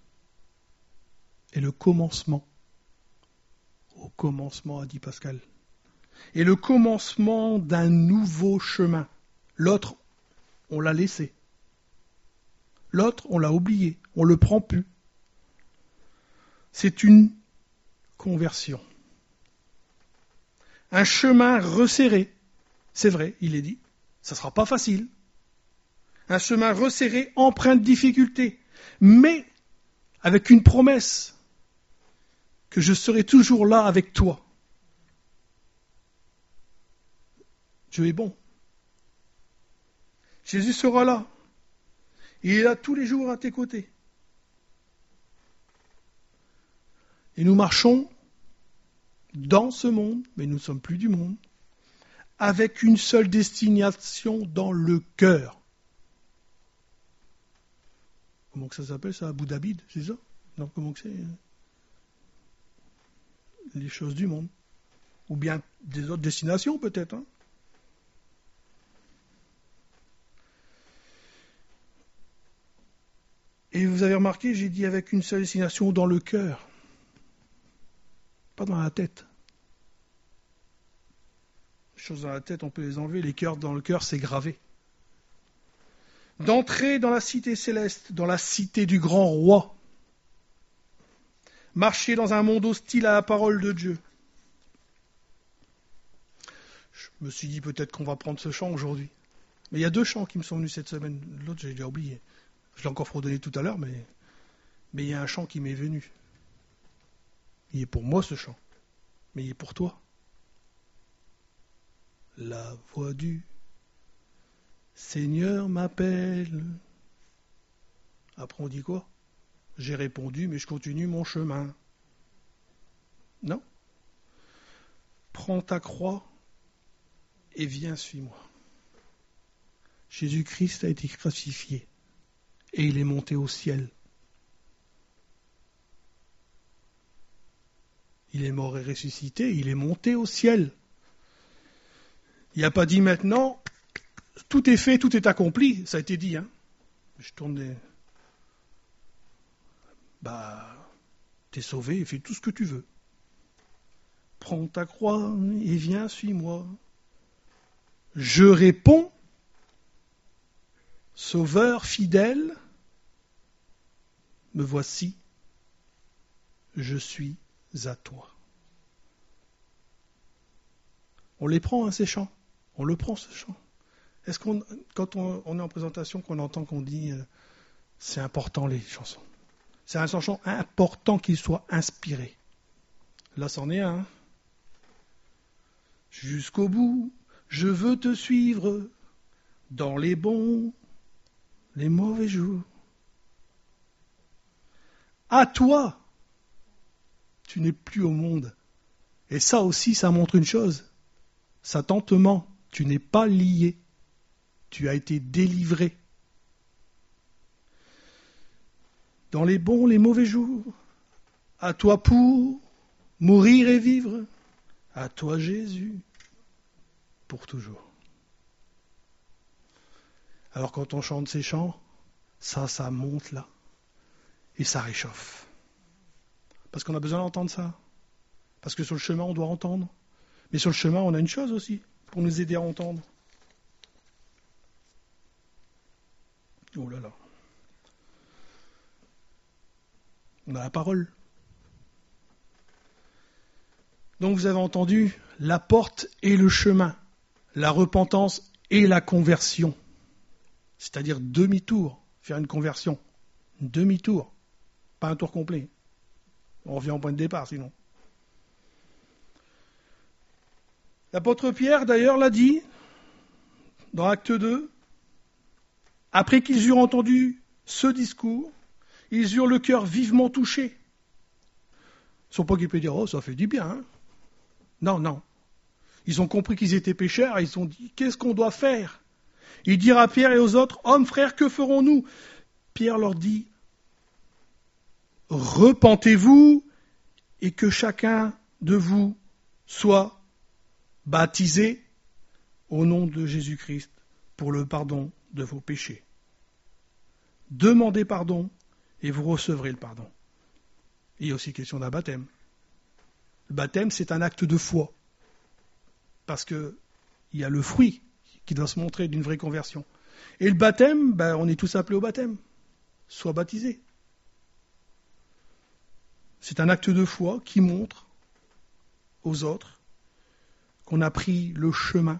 et le commencement. Au commencement, a dit Pascal. Et le commencement d'un nouveau chemin. L'autre, on l'a laissé. L'autre, on l'a oublié. On ne le prend plus. C'est une conversion. Un chemin resserré. C'est vrai, il est dit. Ça ne sera pas facile. Un chemin resserré, empreint de difficultés. Mais avec une promesse que je serai toujours là avec toi. Dieu est bon. Jésus sera là. Il est là tous les jours à tes côtés. Et nous marchons dans ce monde, mais nous ne sommes plus du monde, avec une seule destination dans le cœur. Comment que ça s'appelle ça? Abu Dhabi, c'est ça? Non, comment que c'est? Les choses du monde. Ou bien des autres destinations peut-être. Hein? Et vous avez remarqué, j'ai dit avec une seule destination dans le cœur. Pas dans la tête. Les choses dans la tête, on peut les enlever. Les cœurs dans le cœur, c'est gravé. D'entrer dans la cité céleste, dans la cité du grand roi. Marcher dans un monde hostile à la parole de Dieu. Je me suis dit peut-être qu'on va prendre ce chant aujourd'hui. Mais il y a deux chants qui me sont venus cette semaine. L'autre, j'ai déjà oublié. Je l'ai encore fredonné tout à l'heure, mais, mais il y a un chant qui m'est venu. Il est pour moi ce chant, mais il est pour toi. La voix du Seigneur m'appelle. Après on dit quoi? J'ai répondu, mais je continue mon chemin. Non. Prends ta croix et viens, suis-moi. Jésus-Christ a été crucifié et il est monté au ciel. Il est mort et ressuscité, il est monté au ciel. Il n'a pas dit maintenant, tout est fait, tout est accompli. Ça a été dit, hein. Je tourne des... Bah, t'es sauvé, fais tout ce que tu veux. Prends ta croix et viens, suis-moi. Je réponds, Sauveur fidèle, me voici, je suis à toi. On les prend, hein, ces chants. On le prend, ce chant. Est-ce qu'on, quand on, on est en présentation, qu'on entend qu'on dit euh, c'est important les chansons. C'est un chant important qu'il soit inspiré. Là, c'en est un. Hein. Jusqu'au bout, je veux te suivre dans les bons, les mauvais jours. À toi, tu n'es plus au monde. Et ça aussi, ça montre une chose. Satan te ment. Tu n'es pas lié. Tu as été délivré. Dans les bons, les mauvais jours. À toi pour mourir et vivre, à toi Jésus, pour toujours. Alors quand on chante ces chants, ça, ça monte là, et ça réchauffe. Parce qu'on a besoin d'entendre ça. Parce que sur le chemin, on doit entendre. Mais sur le chemin, on a une chose aussi, pour nous aider à entendre. Oh là là. On a la parole. Donc vous avez entendu la porte et le chemin, la repentance et la conversion. C'est-à-dire demi-tour, faire une conversion. Demi-tour, pas un tour complet. On revient au point de départ sinon. L'apôtre Pierre d'ailleurs l'a dit dans Acte deux. Après qu'ils eurent entendu ce discours, ils eurent le cœur vivement touché. Ils ne sont pas occupés de dire « Oh, ça fait du bien hein ». Non, non. Ils ont compris qu'ils étaient pécheurs et ils se sont dit « Qu'est-ce qu'on doit faire ?» Ils dirent à Pierre et aux autres « Hommes, frères, que ferons-nous » Pierre leur dit « Repentez-vous et que chacun de vous soit baptisé au nom de Jésus-Christ pour le pardon de vos péchés. Demandez pardon et vous recevrez le pardon. » Il y a aussi question d'un baptême. Le baptême, c'est un acte de foi. Parce qu'il y a le fruit qui doit se montrer d'une vraie conversion. Et le baptême, ben, on est tous appelés au baptême. Sois baptisé. C'est un acte de foi qui montre aux autres qu'on a pris le chemin.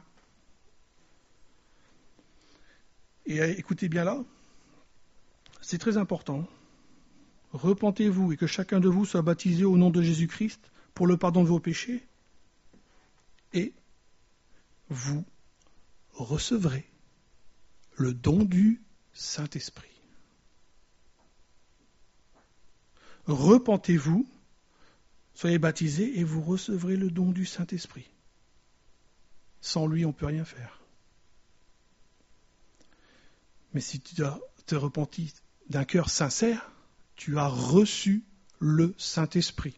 Et écoutez bien là, c'est très important. Repentez-vous et que chacun de vous soit baptisé au nom de Jésus-Christ pour le pardon de vos péchés, et vous recevrez le don du Saint-Esprit. Repentez-vous, soyez baptisés et vous recevrez le don du Saint-Esprit. Sans lui, on ne peut rien faire. Mais si tu te repentis d'un cœur sincère, tu as reçu le Saint-Esprit.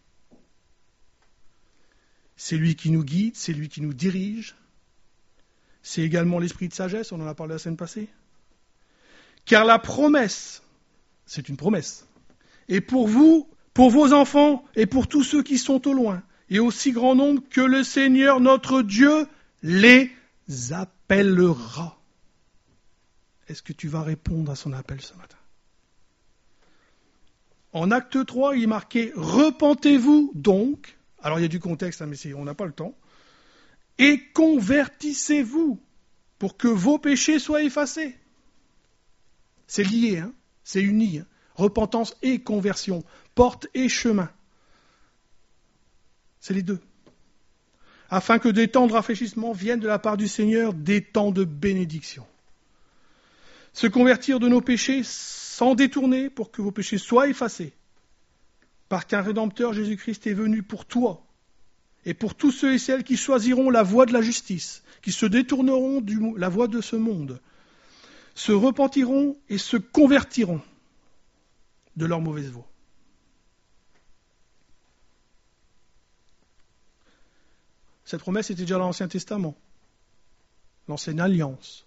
C'est lui qui nous guide, c'est lui qui nous dirige. C'est également l'esprit de sagesse, on en a parlé la semaine passée. Car la promesse, c'est une promesse, et pour vous, pour vos enfants et pour tous ceux qui sont au loin, et aussi grand nombre que le Seigneur notre Dieu les appellera. Est-ce que tu vas répondre à son appel ce matin? En acte trois, il est marqué « Repentez-vous donc ». Alors il y a du contexte, hein, mais c'est, on n'a pas le temps. « Et convertissez-vous pour que vos péchés soient effacés ». C'est lié, hein, c'est uni. Hein. Repentance et conversion, porte et chemin. C'est les deux. Afin que des temps de rafraîchissement viennent de la part du Seigneur, des temps de bénédiction. Se convertir de nos péchés sans détourner pour que vos péchés soient effacés. Parce qu'un Rédempteur, Jésus-Christ, est venu pour toi et pour tous ceux et celles qui choisiront la voie de la justice, qui se détourneront de la voie de ce monde, se repentiront et se convertiront de leur mauvaise voie. Cette promesse était déjà dans l'Ancien Testament, l'ancienne alliance.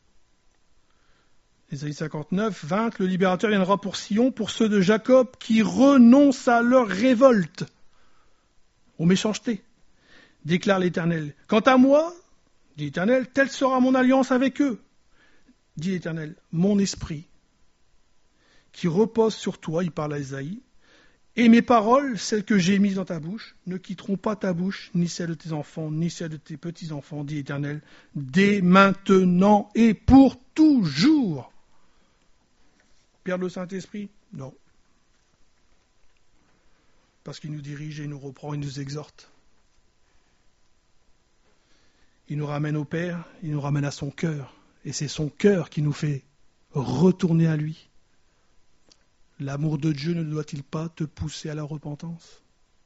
Ésaïe cinquante-neuf, vingt, le libérateur viendra pour Sion, pour ceux de Jacob qui renoncent à leur révolte, aux méchancetés, déclare l'Éternel. Quant à moi, dit l'Éternel, telle sera mon alliance avec eux, dit l'Éternel, mon esprit, qui repose sur toi, il parle à Ésaïe, et mes paroles, celles que j'ai mises dans ta bouche, ne quitteront pas ta bouche, ni celle de tes enfants, ni celle de tes petits-enfants, dit l'Éternel, dès maintenant et pour toujours. Perdre le Saint-Esprit? Non. Parce qu'il nous dirige et il nous reprend, il nous exhorte. Il nous ramène au Père, il nous ramène à son cœur. Et c'est son cœur qui nous fait retourner à lui. L'amour de Dieu ne doit-il pas te pousser à la repentance?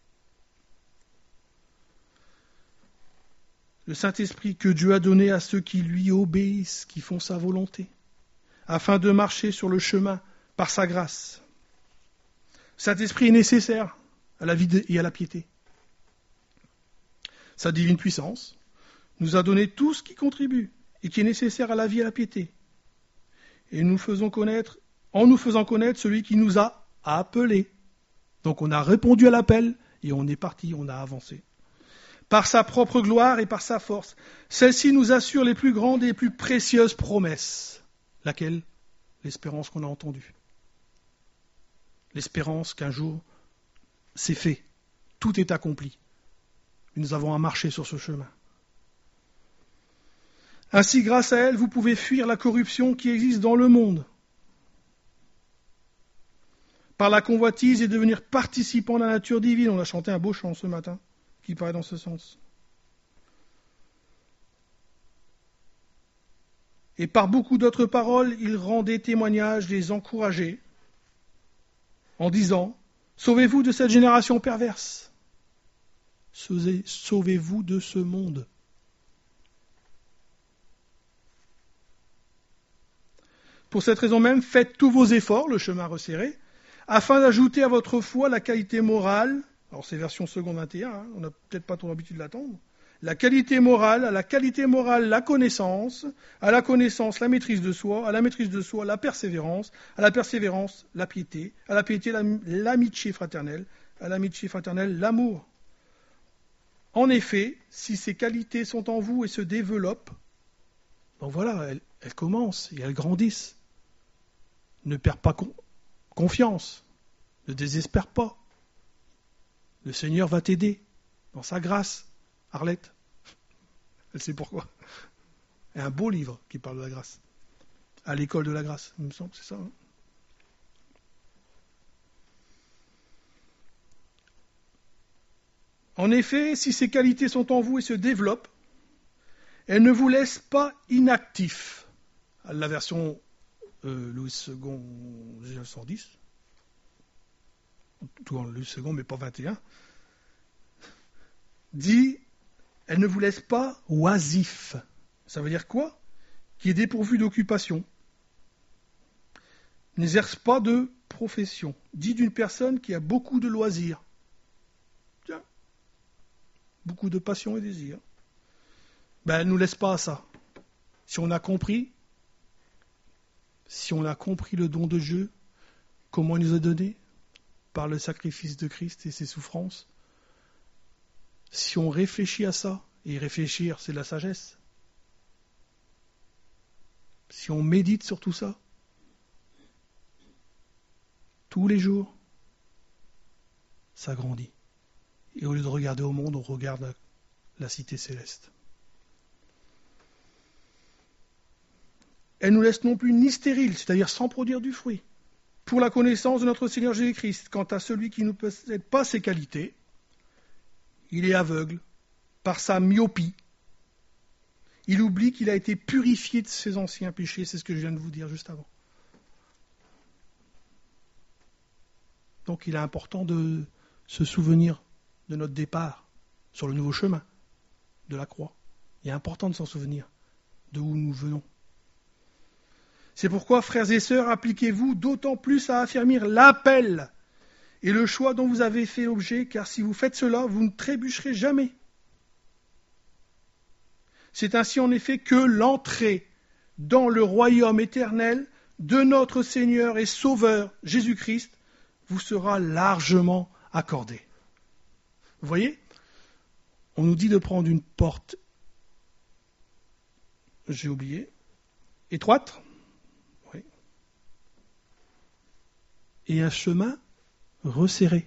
Le Saint-Esprit que Dieu a donné à ceux qui lui obéissent, qui font sa volonté, afin de marcher sur le chemin par sa grâce. Le Saint-Esprit est nécessaire à la vie et à la piété. sa divine puissance, nous a donné tout ce qui contribue et qui est nécessaire à la vie et à la piété. Et nous faisons connaître, en nous faisant connaître celui qui nous a appelés. Donc on a répondu à l'appel et on est parti, on a avancé. Par sa propre gloire et par sa force. Celle-ci nous assure les plus grandes et les plus précieuses promesses. Laquelle ? L'espérance qu'on a entendue. L'espérance qu'un jour, c'est fait. Tout est accompli. Et nous avons à marcher sur ce chemin. Ainsi, grâce à elle, vous pouvez fuir la corruption qui existe dans le monde. Par la convoitise et devenir participant de la nature divine. On a chanté un beau chant ce matin qui paraît dans ce sens. Et par beaucoup d'autres paroles, il rendait témoignage, les encourageait, en disant « Sauvez-vous de cette génération perverse. Sauvez-vous de ce monde. » Pour cette raison même, faites tous vos efforts, le chemin resserré, afin d'ajouter à votre foi la qualité morale, alors c'est version seconde vingt et un, hein, on n'a peut-être pas trop l'habitude de l'attendre, la qualité morale, à la qualité morale, la connaissance, à la connaissance, la maîtrise de soi, à la maîtrise de soi, la persévérance, à la persévérance, la piété, à la piété, l'amitié fraternelle, à l'amitié fraternelle, l'amour. En effet, si ces qualités sont en vous et se développent, bon voilà, elles, elles commencent et elles grandissent. Ne perds pas con- confiance, ne désespère pas. Le Seigneur va t'aider dans sa grâce. Arlette, elle sait pourquoi. Il y a un beau livre qui parle de la grâce. À l'école de la grâce, il me semble, c'est ça. Hein. En effet, si ces qualités sont en vous et se développent, elles ne vous laissent pas inactifs. La version euh, Louis second mille neuf cent dix, tout en Louis second, mais pas vingt et un, dit « Elle ne vous laisse pas oisifs ». Ça veut dire quoi ? Qui est dépourvu d'occupation. N'exerce pas de profession. Dit d'une personne qui a beaucoup de loisirs. Tiens, beaucoup de passion et désir. Ben, elle ne nous laisse pas à ça. Si on a compris, si on a compris le don de Dieu, comment il nous a donné, par le sacrifice de Christ et ses souffrances, si on réfléchit à ça, et réfléchir, c'est de la sagesse, si on médite sur tout ça, tous les jours, ça grandit. Et au lieu de regarder au monde, on regarde la, la cité céleste. Elle nous laisse non plus ni stériles, c'est-à-dire sans produire du fruit. Pour la connaissance de notre Seigneur Jésus-Christ, quant à celui qui ne possède pas ces qualités, il est aveugle par sa myopie. Il oublie qu'il a été purifié de ses anciens péchés, c'est ce que je viens de vous dire juste avant. Donc il est important de se souvenir de notre départ sur le nouveau chemin de la croix. Il est important de s'en souvenir de où nous venons. C'est pourquoi, frères et sœurs, appliquez-vous d'autant plus à affermir l'appel et le choix dont vous avez fait l'objet, car si vous faites cela, vous ne trébucherez jamais. C'est ainsi en effet que l'entrée dans le royaume éternel de notre Seigneur et Sauveur Jésus-Christ vous sera largement accordée. Vous voyez ? On nous dit de prendre une porte, j'ai oublié, étroite, oui, et un chemin resserré.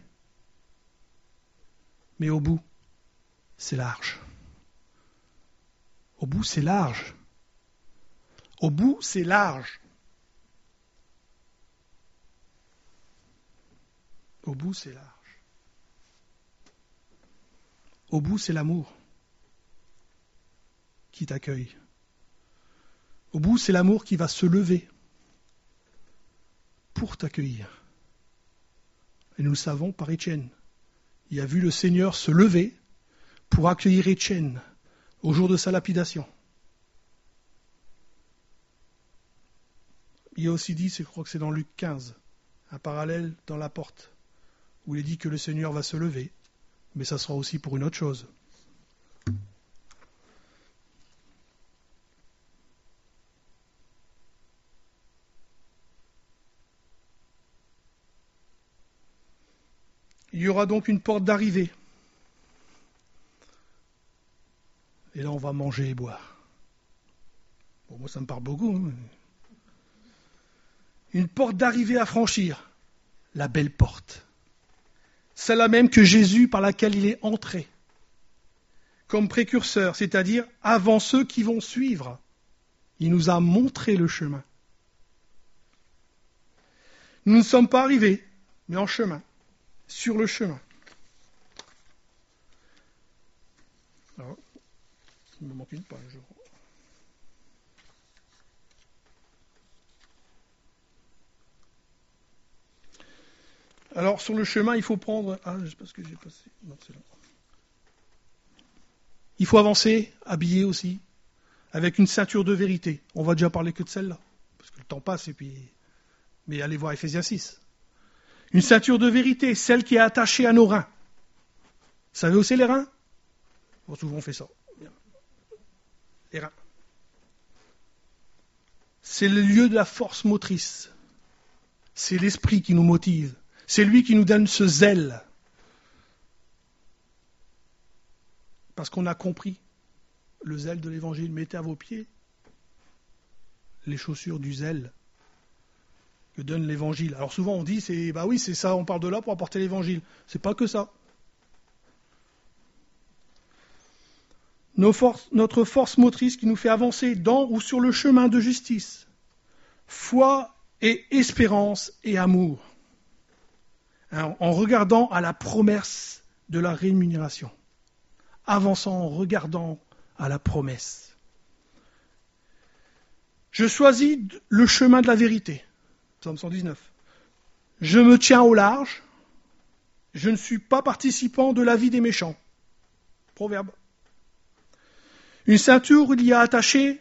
Mais au bout, c'est large. Au bout, c'est large. Au bout, c'est large. Au bout, c'est large. Au bout, c'est l'amour qui t'accueille. Au bout, c'est l'amour qui va se lever pour t'accueillir. Et nous le savons par Étienne. Il a vu le Seigneur se lever pour accueillir Étienne au jour de sa lapidation. Il a aussi dit, je crois que c'est dans Luc quinze, un parallèle dans la porte, où il est dit que le Seigneur va se lever, mais ça sera aussi pour une autre chose. Il y aura donc une porte d'arrivée. Et là, on va manger et boire. Bon, moi, ça me parle beaucoup. Hein. Une porte d'arrivée à franchir. La belle porte. Celle-là même que Jésus, par laquelle il est entré. Comme précurseur, c'est-à-dire avant ceux qui vont suivre. Il nous a montré le chemin. Nous ne sommes pas arrivés, mais en chemin. Sur le chemin. Alors, il me manque une page, je crois. Alors, sur le chemin, il faut prendre... Ah, je sais pas ce que j'ai passé. Non, c'est là. Il faut avancer, habillé aussi, avec une ceinture de vérité. On va déjà parler que de celle-là, parce que le temps passe, et puis... Mais allez voir Éphésiens six. Une ceinture de vérité, celle qui est attachée à nos reins. Vous savez où c'est les reins? Bon, souvent on fait ça. Les reins. C'est le lieu de la force motrice. C'est l'esprit qui nous motive. C'est lui qui nous donne ce zèle. Parce qu'on a compris le zèle de l'évangile. Mettez à vos pieds les chaussures du zèle que donne l'évangile. Alors souvent on dit, c'est, bah oui, c'est ça, on parle de là pour apporter l'évangile. C'est pas que ça. Nos forces, notre force motrice qui nous fait avancer dans ou sur le chemin de justice. Foi et espérance et amour. Hein, en regardant à la promesse de la rémunération. Avançant en regardant à la promesse. Je choisis le chemin de la vérité. Psaume cent dix-neuf. Je me tiens au large. Je ne suis pas participant de la vie des méchants. Proverbe. Une ceinture où il y a attaché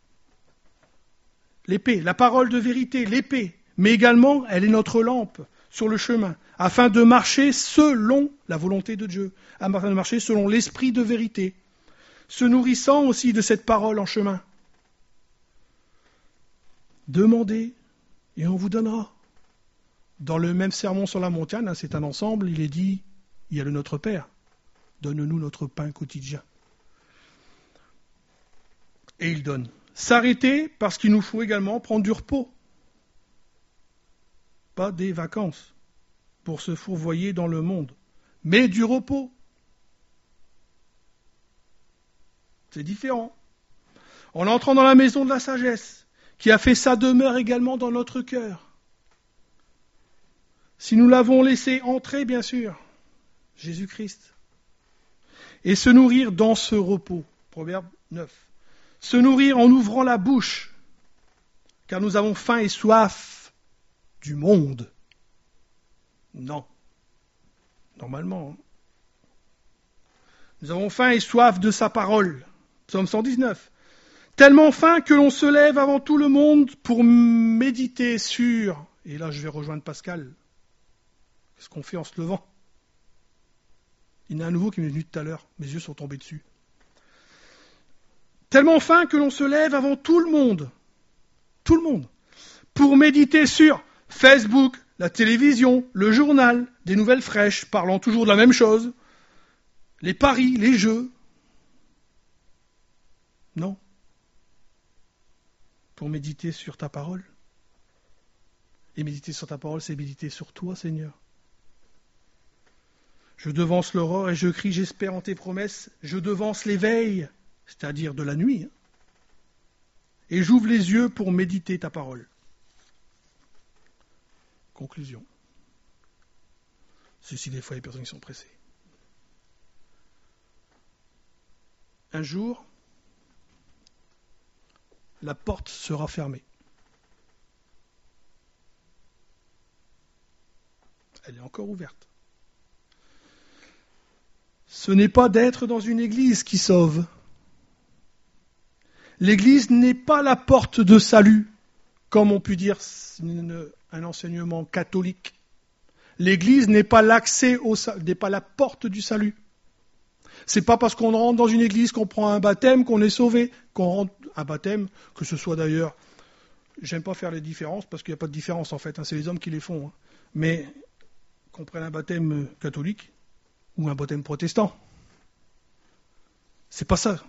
l'épée, la parole de vérité, l'épée. Mais également, elle est notre lampe sur le chemin, afin de marcher selon la volonté de Dieu, afin de marcher selon l'esprit de vérité, se nourrissant aussi de cette parole en chemin. Demandez et on vous donnera. Dans le même sermon sur la montagne, hein, c'est un ensemble, il est dit, il y a le Notre Père, donne-nous notre pain quotidien. Et il donne. S'arrêter parce qu'il nous faut également prendre du repos. Pas des vacances pour se fourvoyer dans le monde, mais du repos. C'est différent. En entrant dans la maison de la sagesse, qui a fait sa demeure également dans notre cœur. Si nous l'avons laissé entrer, bien sûr, Jésus-Christ, et se nourrir dans ce repos. Proverbe neuf. Se nourrir en ouvrant la bouche, car nous avons faim et soif du monde. Non. Normalement. Hein. Nous avons faim et soif de sa parole. Psaume cent dix-neuf. Tellement faim que l'on se lève avant tout le monde pour méditer sur... Et là, je vais rejoindre Pascal. Qu'est-ce qu'on fait en se levant? Il y en a un nouveau qui m'est venu tout à l'heure. Mes yeux sont tombés dessus. Tellement faim que l'on se lève avant tout le monde. Tout le monde. Pour méditer sur Facebook, la télévision, le journal, des nouvelles fraîches, parlant toujours de la même chose. Les paris, les jeux. Non. Pour méditer sur ta parole. Et méditer sur ta parole, c'est méditer sur toi, Seigneur. Je devance l'aurore et je crie, j'espère en tes promesses. Je devance l'éveil, c'est-à-dire de la nuit. Hein. Et j'ouvre les yeux pour méditer ta parole. Conclusion. Ceci des fois les personnes qui sont pressées. Un jour, la porte sera fermée. Elle est encore ouverte. Ce n'est pas d'être dans une église qui sauve. L'église n'est pas la porte de salut, comme on peut dire une, un enseignement catholique. L'église n'est pas l'accès au n'est pas la porte du salut. C'est pas parce qu'on rentre dans une église qu'on prend un baptême qu'on est sauvé, qu'on rentre un baptême, que ce soit d'ailleurs, j'aime pas faire les différences parce qu'il n'y a pas de différence en fait, hein, c'est les hommes qui les font. Hein. Mais qu'on prenne un baptême catholique ou un baptême protestant. C'est pas ça.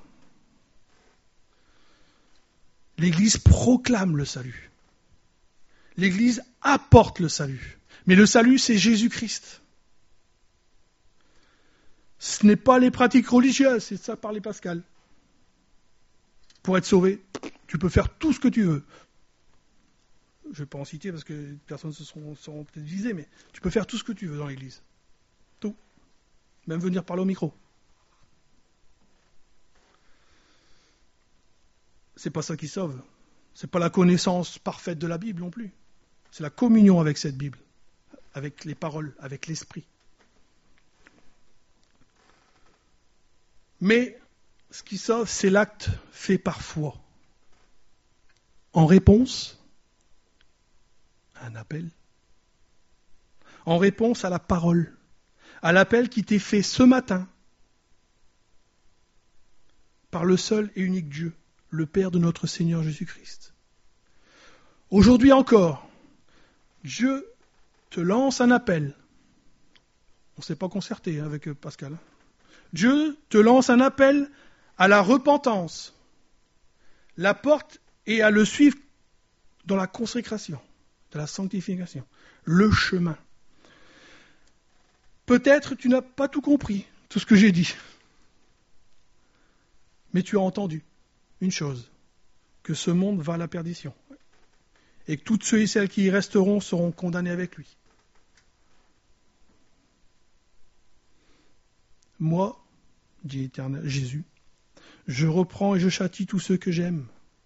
L'Église proclame le salut. L'Église apporte le salut. Mais le salut, c'est Jésus-Christ. Ce n'est pas les pratiques religieuses, c'est ça parlait Pascal. Pour être sauvé, tu peux faire tout ce que tu veux. Je ne vais pas en citer parce que personne se seront, seront peut-être visées, mais tu peux faire tout ce que tu veux dans l'Église. Tout. Même venir parler au micro. C'est pas ça qui sauve. C'est pas la connaissance parfaite de la Bible non plus. C'est la communion avec cette Bible, avec les paroles, avec l'esprit. Mais ce qui sauve, c'est l'acte fait par foi. En réponse à un appel. En réponse à la parole. À l'appel qui t'est fait ce matin par le seul et unique Dieu, le Père de notre Seigneur Jésus-Christ. Aujourd'hui encore, Dieu te lance un appel. On ne s'est pas concerté avec Pascal. Dieu te lance un appel à la repentance. La porte est à le suivre dans la consécration, de la sanctification, le chemin. Peut-être tu n'as pas tout compris, tout ce que j'ai dit. Mais tu as entendu une chose, que ce monde va à la perdition. Et que tous ceux et celles qui y resteront seront condamnés avec lui. Moi, dit l'Éternel Jésus, je reprends et je châtie tous ceux que j'aime.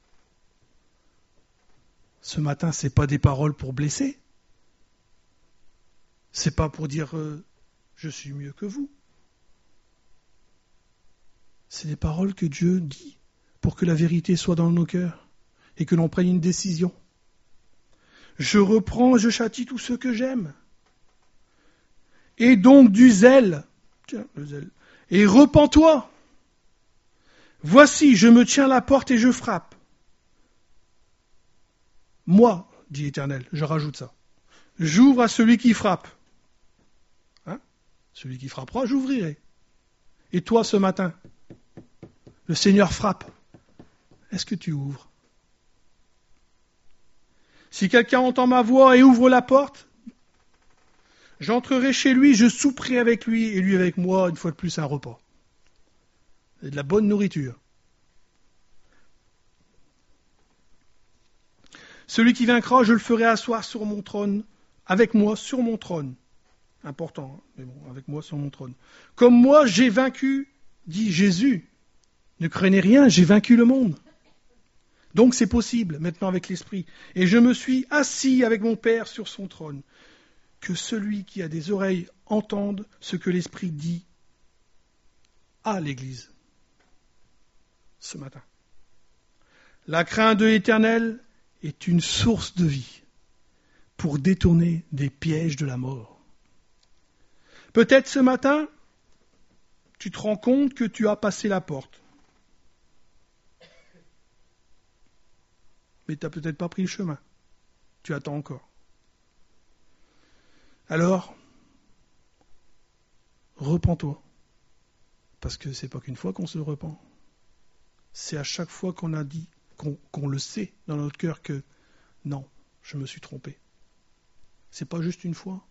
Ce matin, ce n'est pas des paroles pour blesser. Ce n'est pas pour dire euh, je suis mieux que vous. C'est des paroles que Dieu dit pour que la vérité soit dans nos cœurs et que l'on prenne une décision. Je reprends et je châtie tous ceux que j'aime. Et donc du zèle. Tiens, le zèle. Et repens-toi. Voici, je me tiens à la porte et je frappe. Moi, dit l'Éternel, je rajoute ça. J'ouvre à celui qui frappe. Hein? Celui qui frappera, j'ouvrirai. Et toi, ce matin, le Seigneur frappe. Est-ce que tu ouvres? Si quelqu'un entend ma voix et ouvre la porte, j'entrerai chez lui, je souperai avec lui et lui avec moi, une fois de plus, un repas. C'est de la bonne nourriture. Celui qui vaincra, je le ferai asseoir sur mon trône, avec moi sur mon trône. Important, hein, mais bon, avec moi sur mon trône. Comme moi, j'ai vaincu, dit Jésus. Ne craignez rien, j'ai vaincu le monde. Donc c'est possible, maintenant avec l'Esprit. Et je me suis assis avec mon Père sur son trône. Que celui qui a des oreilles entende ce que l'Esprit dit à l'Église ce matin. La crainte de l'Éternel est une source de vie pour détourner des pièges de la mort. Peut-être ce matin, tu te rends compte que tu as passé la porte. Mais tu n'as peut-être pas pris le chemin. Tu attends encore. Alors, repens-toi. Parce que c'est pas qu'une fois qu'on se repent. C'est à chaque fois qu'on a dit, qu'on, qu'on le sait dans notre cœur que non, je me suis trompé. C'est pas juste une fois.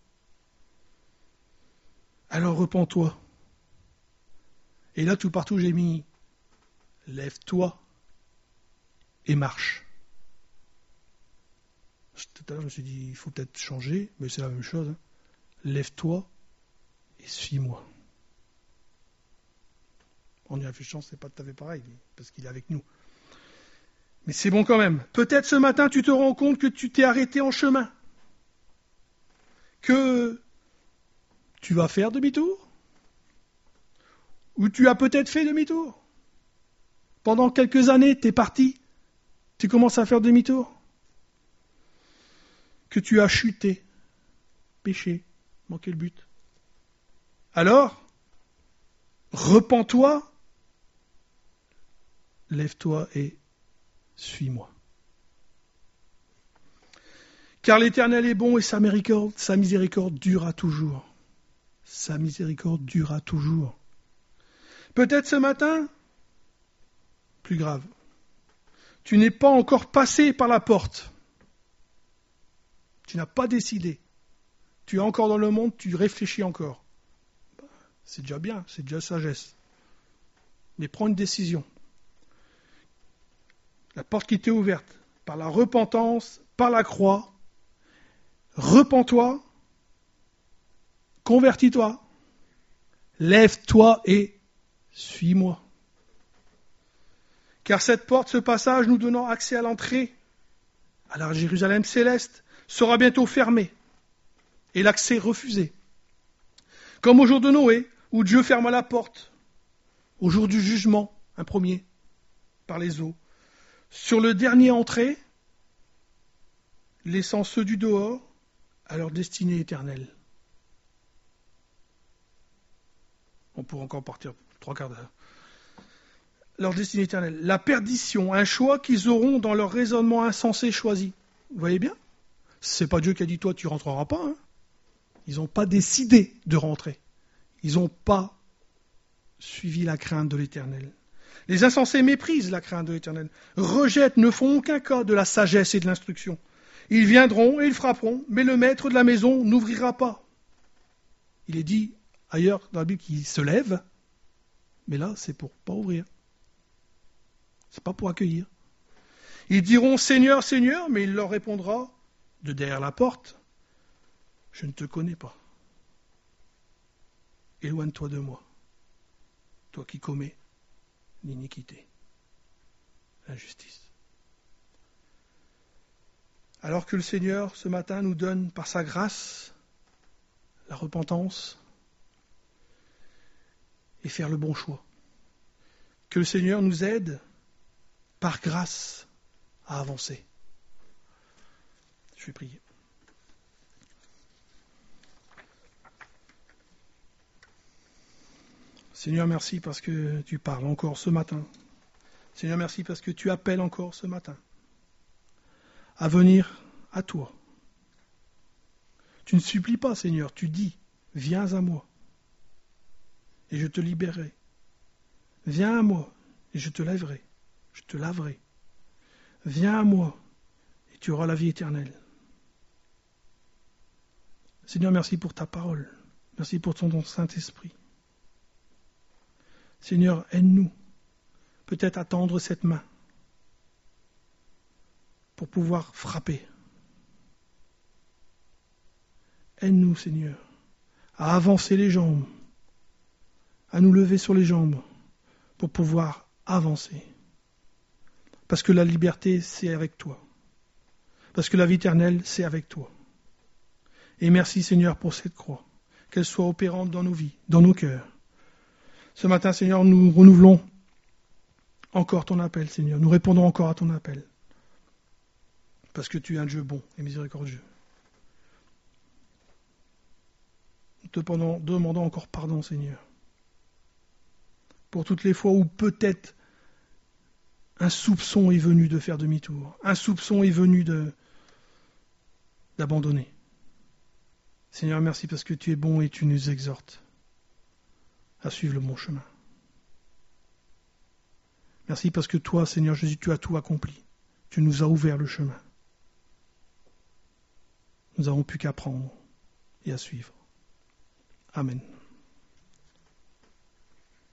Alors repens-toi. Et là, tout partout, j'ai mis lève-toi et marche. Tout à l'heure, je me suis dit, il faut peut-être changer, mais c'est la même chose. Hein. Lève-toi et suis-moi. En y réfléchissant, c'est pas tout à fait pareil, parce qu'il est avec nous. Mais c'est bon quand même. Peut-être ce matin, tu te rends compte que tu t'es arrêté en chemin. Que tu vas faire demi-tour. Ou tu as peut-être fait demi-tour. Pendant quelques années, tu es parti. Tu commences à faire demi-tour. Que tu as chuté, péché, manqué le but. Alors, repens-toi, lève-toi et suis-moi. Car l'Éternel est bon et sa miséricorde, sa miséricorde durera toujours. Sa miséricorde durera toujours. Peut-être ce matin, plus grave, tu n'es pas encore passé par la porte. Tu n'as pas décidé. Tu es encore dans le monde, tu réfléchis encore. C'est déjà bien, c'est déjà sagesse. Mais prends une décision. La porte qui t'est ouverte, par la repentance, par la croix, repens-toi, convertis-toi, lève-toi et suis-moi. Car cette porte, ce passage nous donnant accès à l'entrée à la Jérusalem céleste sera bientôt fermée et l'accès refusé. Comme au jour de Noé, où Dieu ferma la porte, au jour du jugement, un premier, par les eaux, sur le dernier entrée, laissant ceux du dehors à leur destinée éternelle. On pourrait encore partir trois quarts d'heure. Leur destinée éternelle. La perdition, un choix qu'ils auront dans leur raisonnement insensé choisi. Vous voyez bien ? C'est pas Dieu qui a dit toi tu rentreras pas. Hein. Ils n'ont pas décidé de rentrer. Ils n'ont pas suivi la crainte de l'Éternel. Les insensés méprisent la crainte de l'Éternel, rejettent, ne font aucun cas de la sagesse et de l'instruction. Ils viendront et ils frapperont, mais le maître de la maison n'ouvrira pas. Il est dit ailleurs dans la Bible qu'il se lève, mais là c'est pour pas ouvrir. C'est pas pour accueillir. Ils diront Seigneur, Seigneur, mais il leur répondra de derrière la porte, je ne te connais pas. Éloigne-toi de moi, toi qui commets l'iniquité, l'injustice. Alors que le Seigneur, ce matin, nous donne par sa grâce la repentance et faire le bon choix. Que le Seigneur nous aide par grâce à avancer. Je vais prier. Seigneur, merci parce que tu parles encore ce matin. Seigneur, merci parce que tu appelles encore ce matin à venir à toi. Tu ne supplies pas, Seigneur, tu dis, viens à moi et je te libérerai. Viens à moi et je te lèverai, je te laverai. Viens à moi et tu auras la vie éternelle. Seigneur, merci pour ta parole. Merci pour ton Saint-Esprit. Seigneur, aide-nous peut-être à tendre cette main pour pouvoir frapper. Aide-nous, Seigneur, à avancer les jambes, à nous lever sur les jambes pour pouvoir avancer. Parce que la liberté, c'est avec toi. Parce que la vie éternelle, c'est avec toi. Et merci, Seigneur, pour cette croix, qu'elle soit opérante dans nos vies, dans nos cœurs. Ce matin, Seigneur, nous renouvelons encore ton appel, Seigneur. Nous répondons encore à ton appel. Parce que tu es un Dieu bon et miséricordieux. Nous te demandons encore pardon, Seigneur. Pour toutes les fois où peut-être un soupçon est venu de faire demi-tour. Un soupçon est venu de, d'abandonner. Seigneur, merci parce que tu es bon et tu nous exhortes à suivre le bon chemin. Merci parce que toi, Seigneur Jésus, tu as tout accompli. Tu nous as ouvert le chemin. Nous n'avons plus qu'à prendre et à suivre. Amen.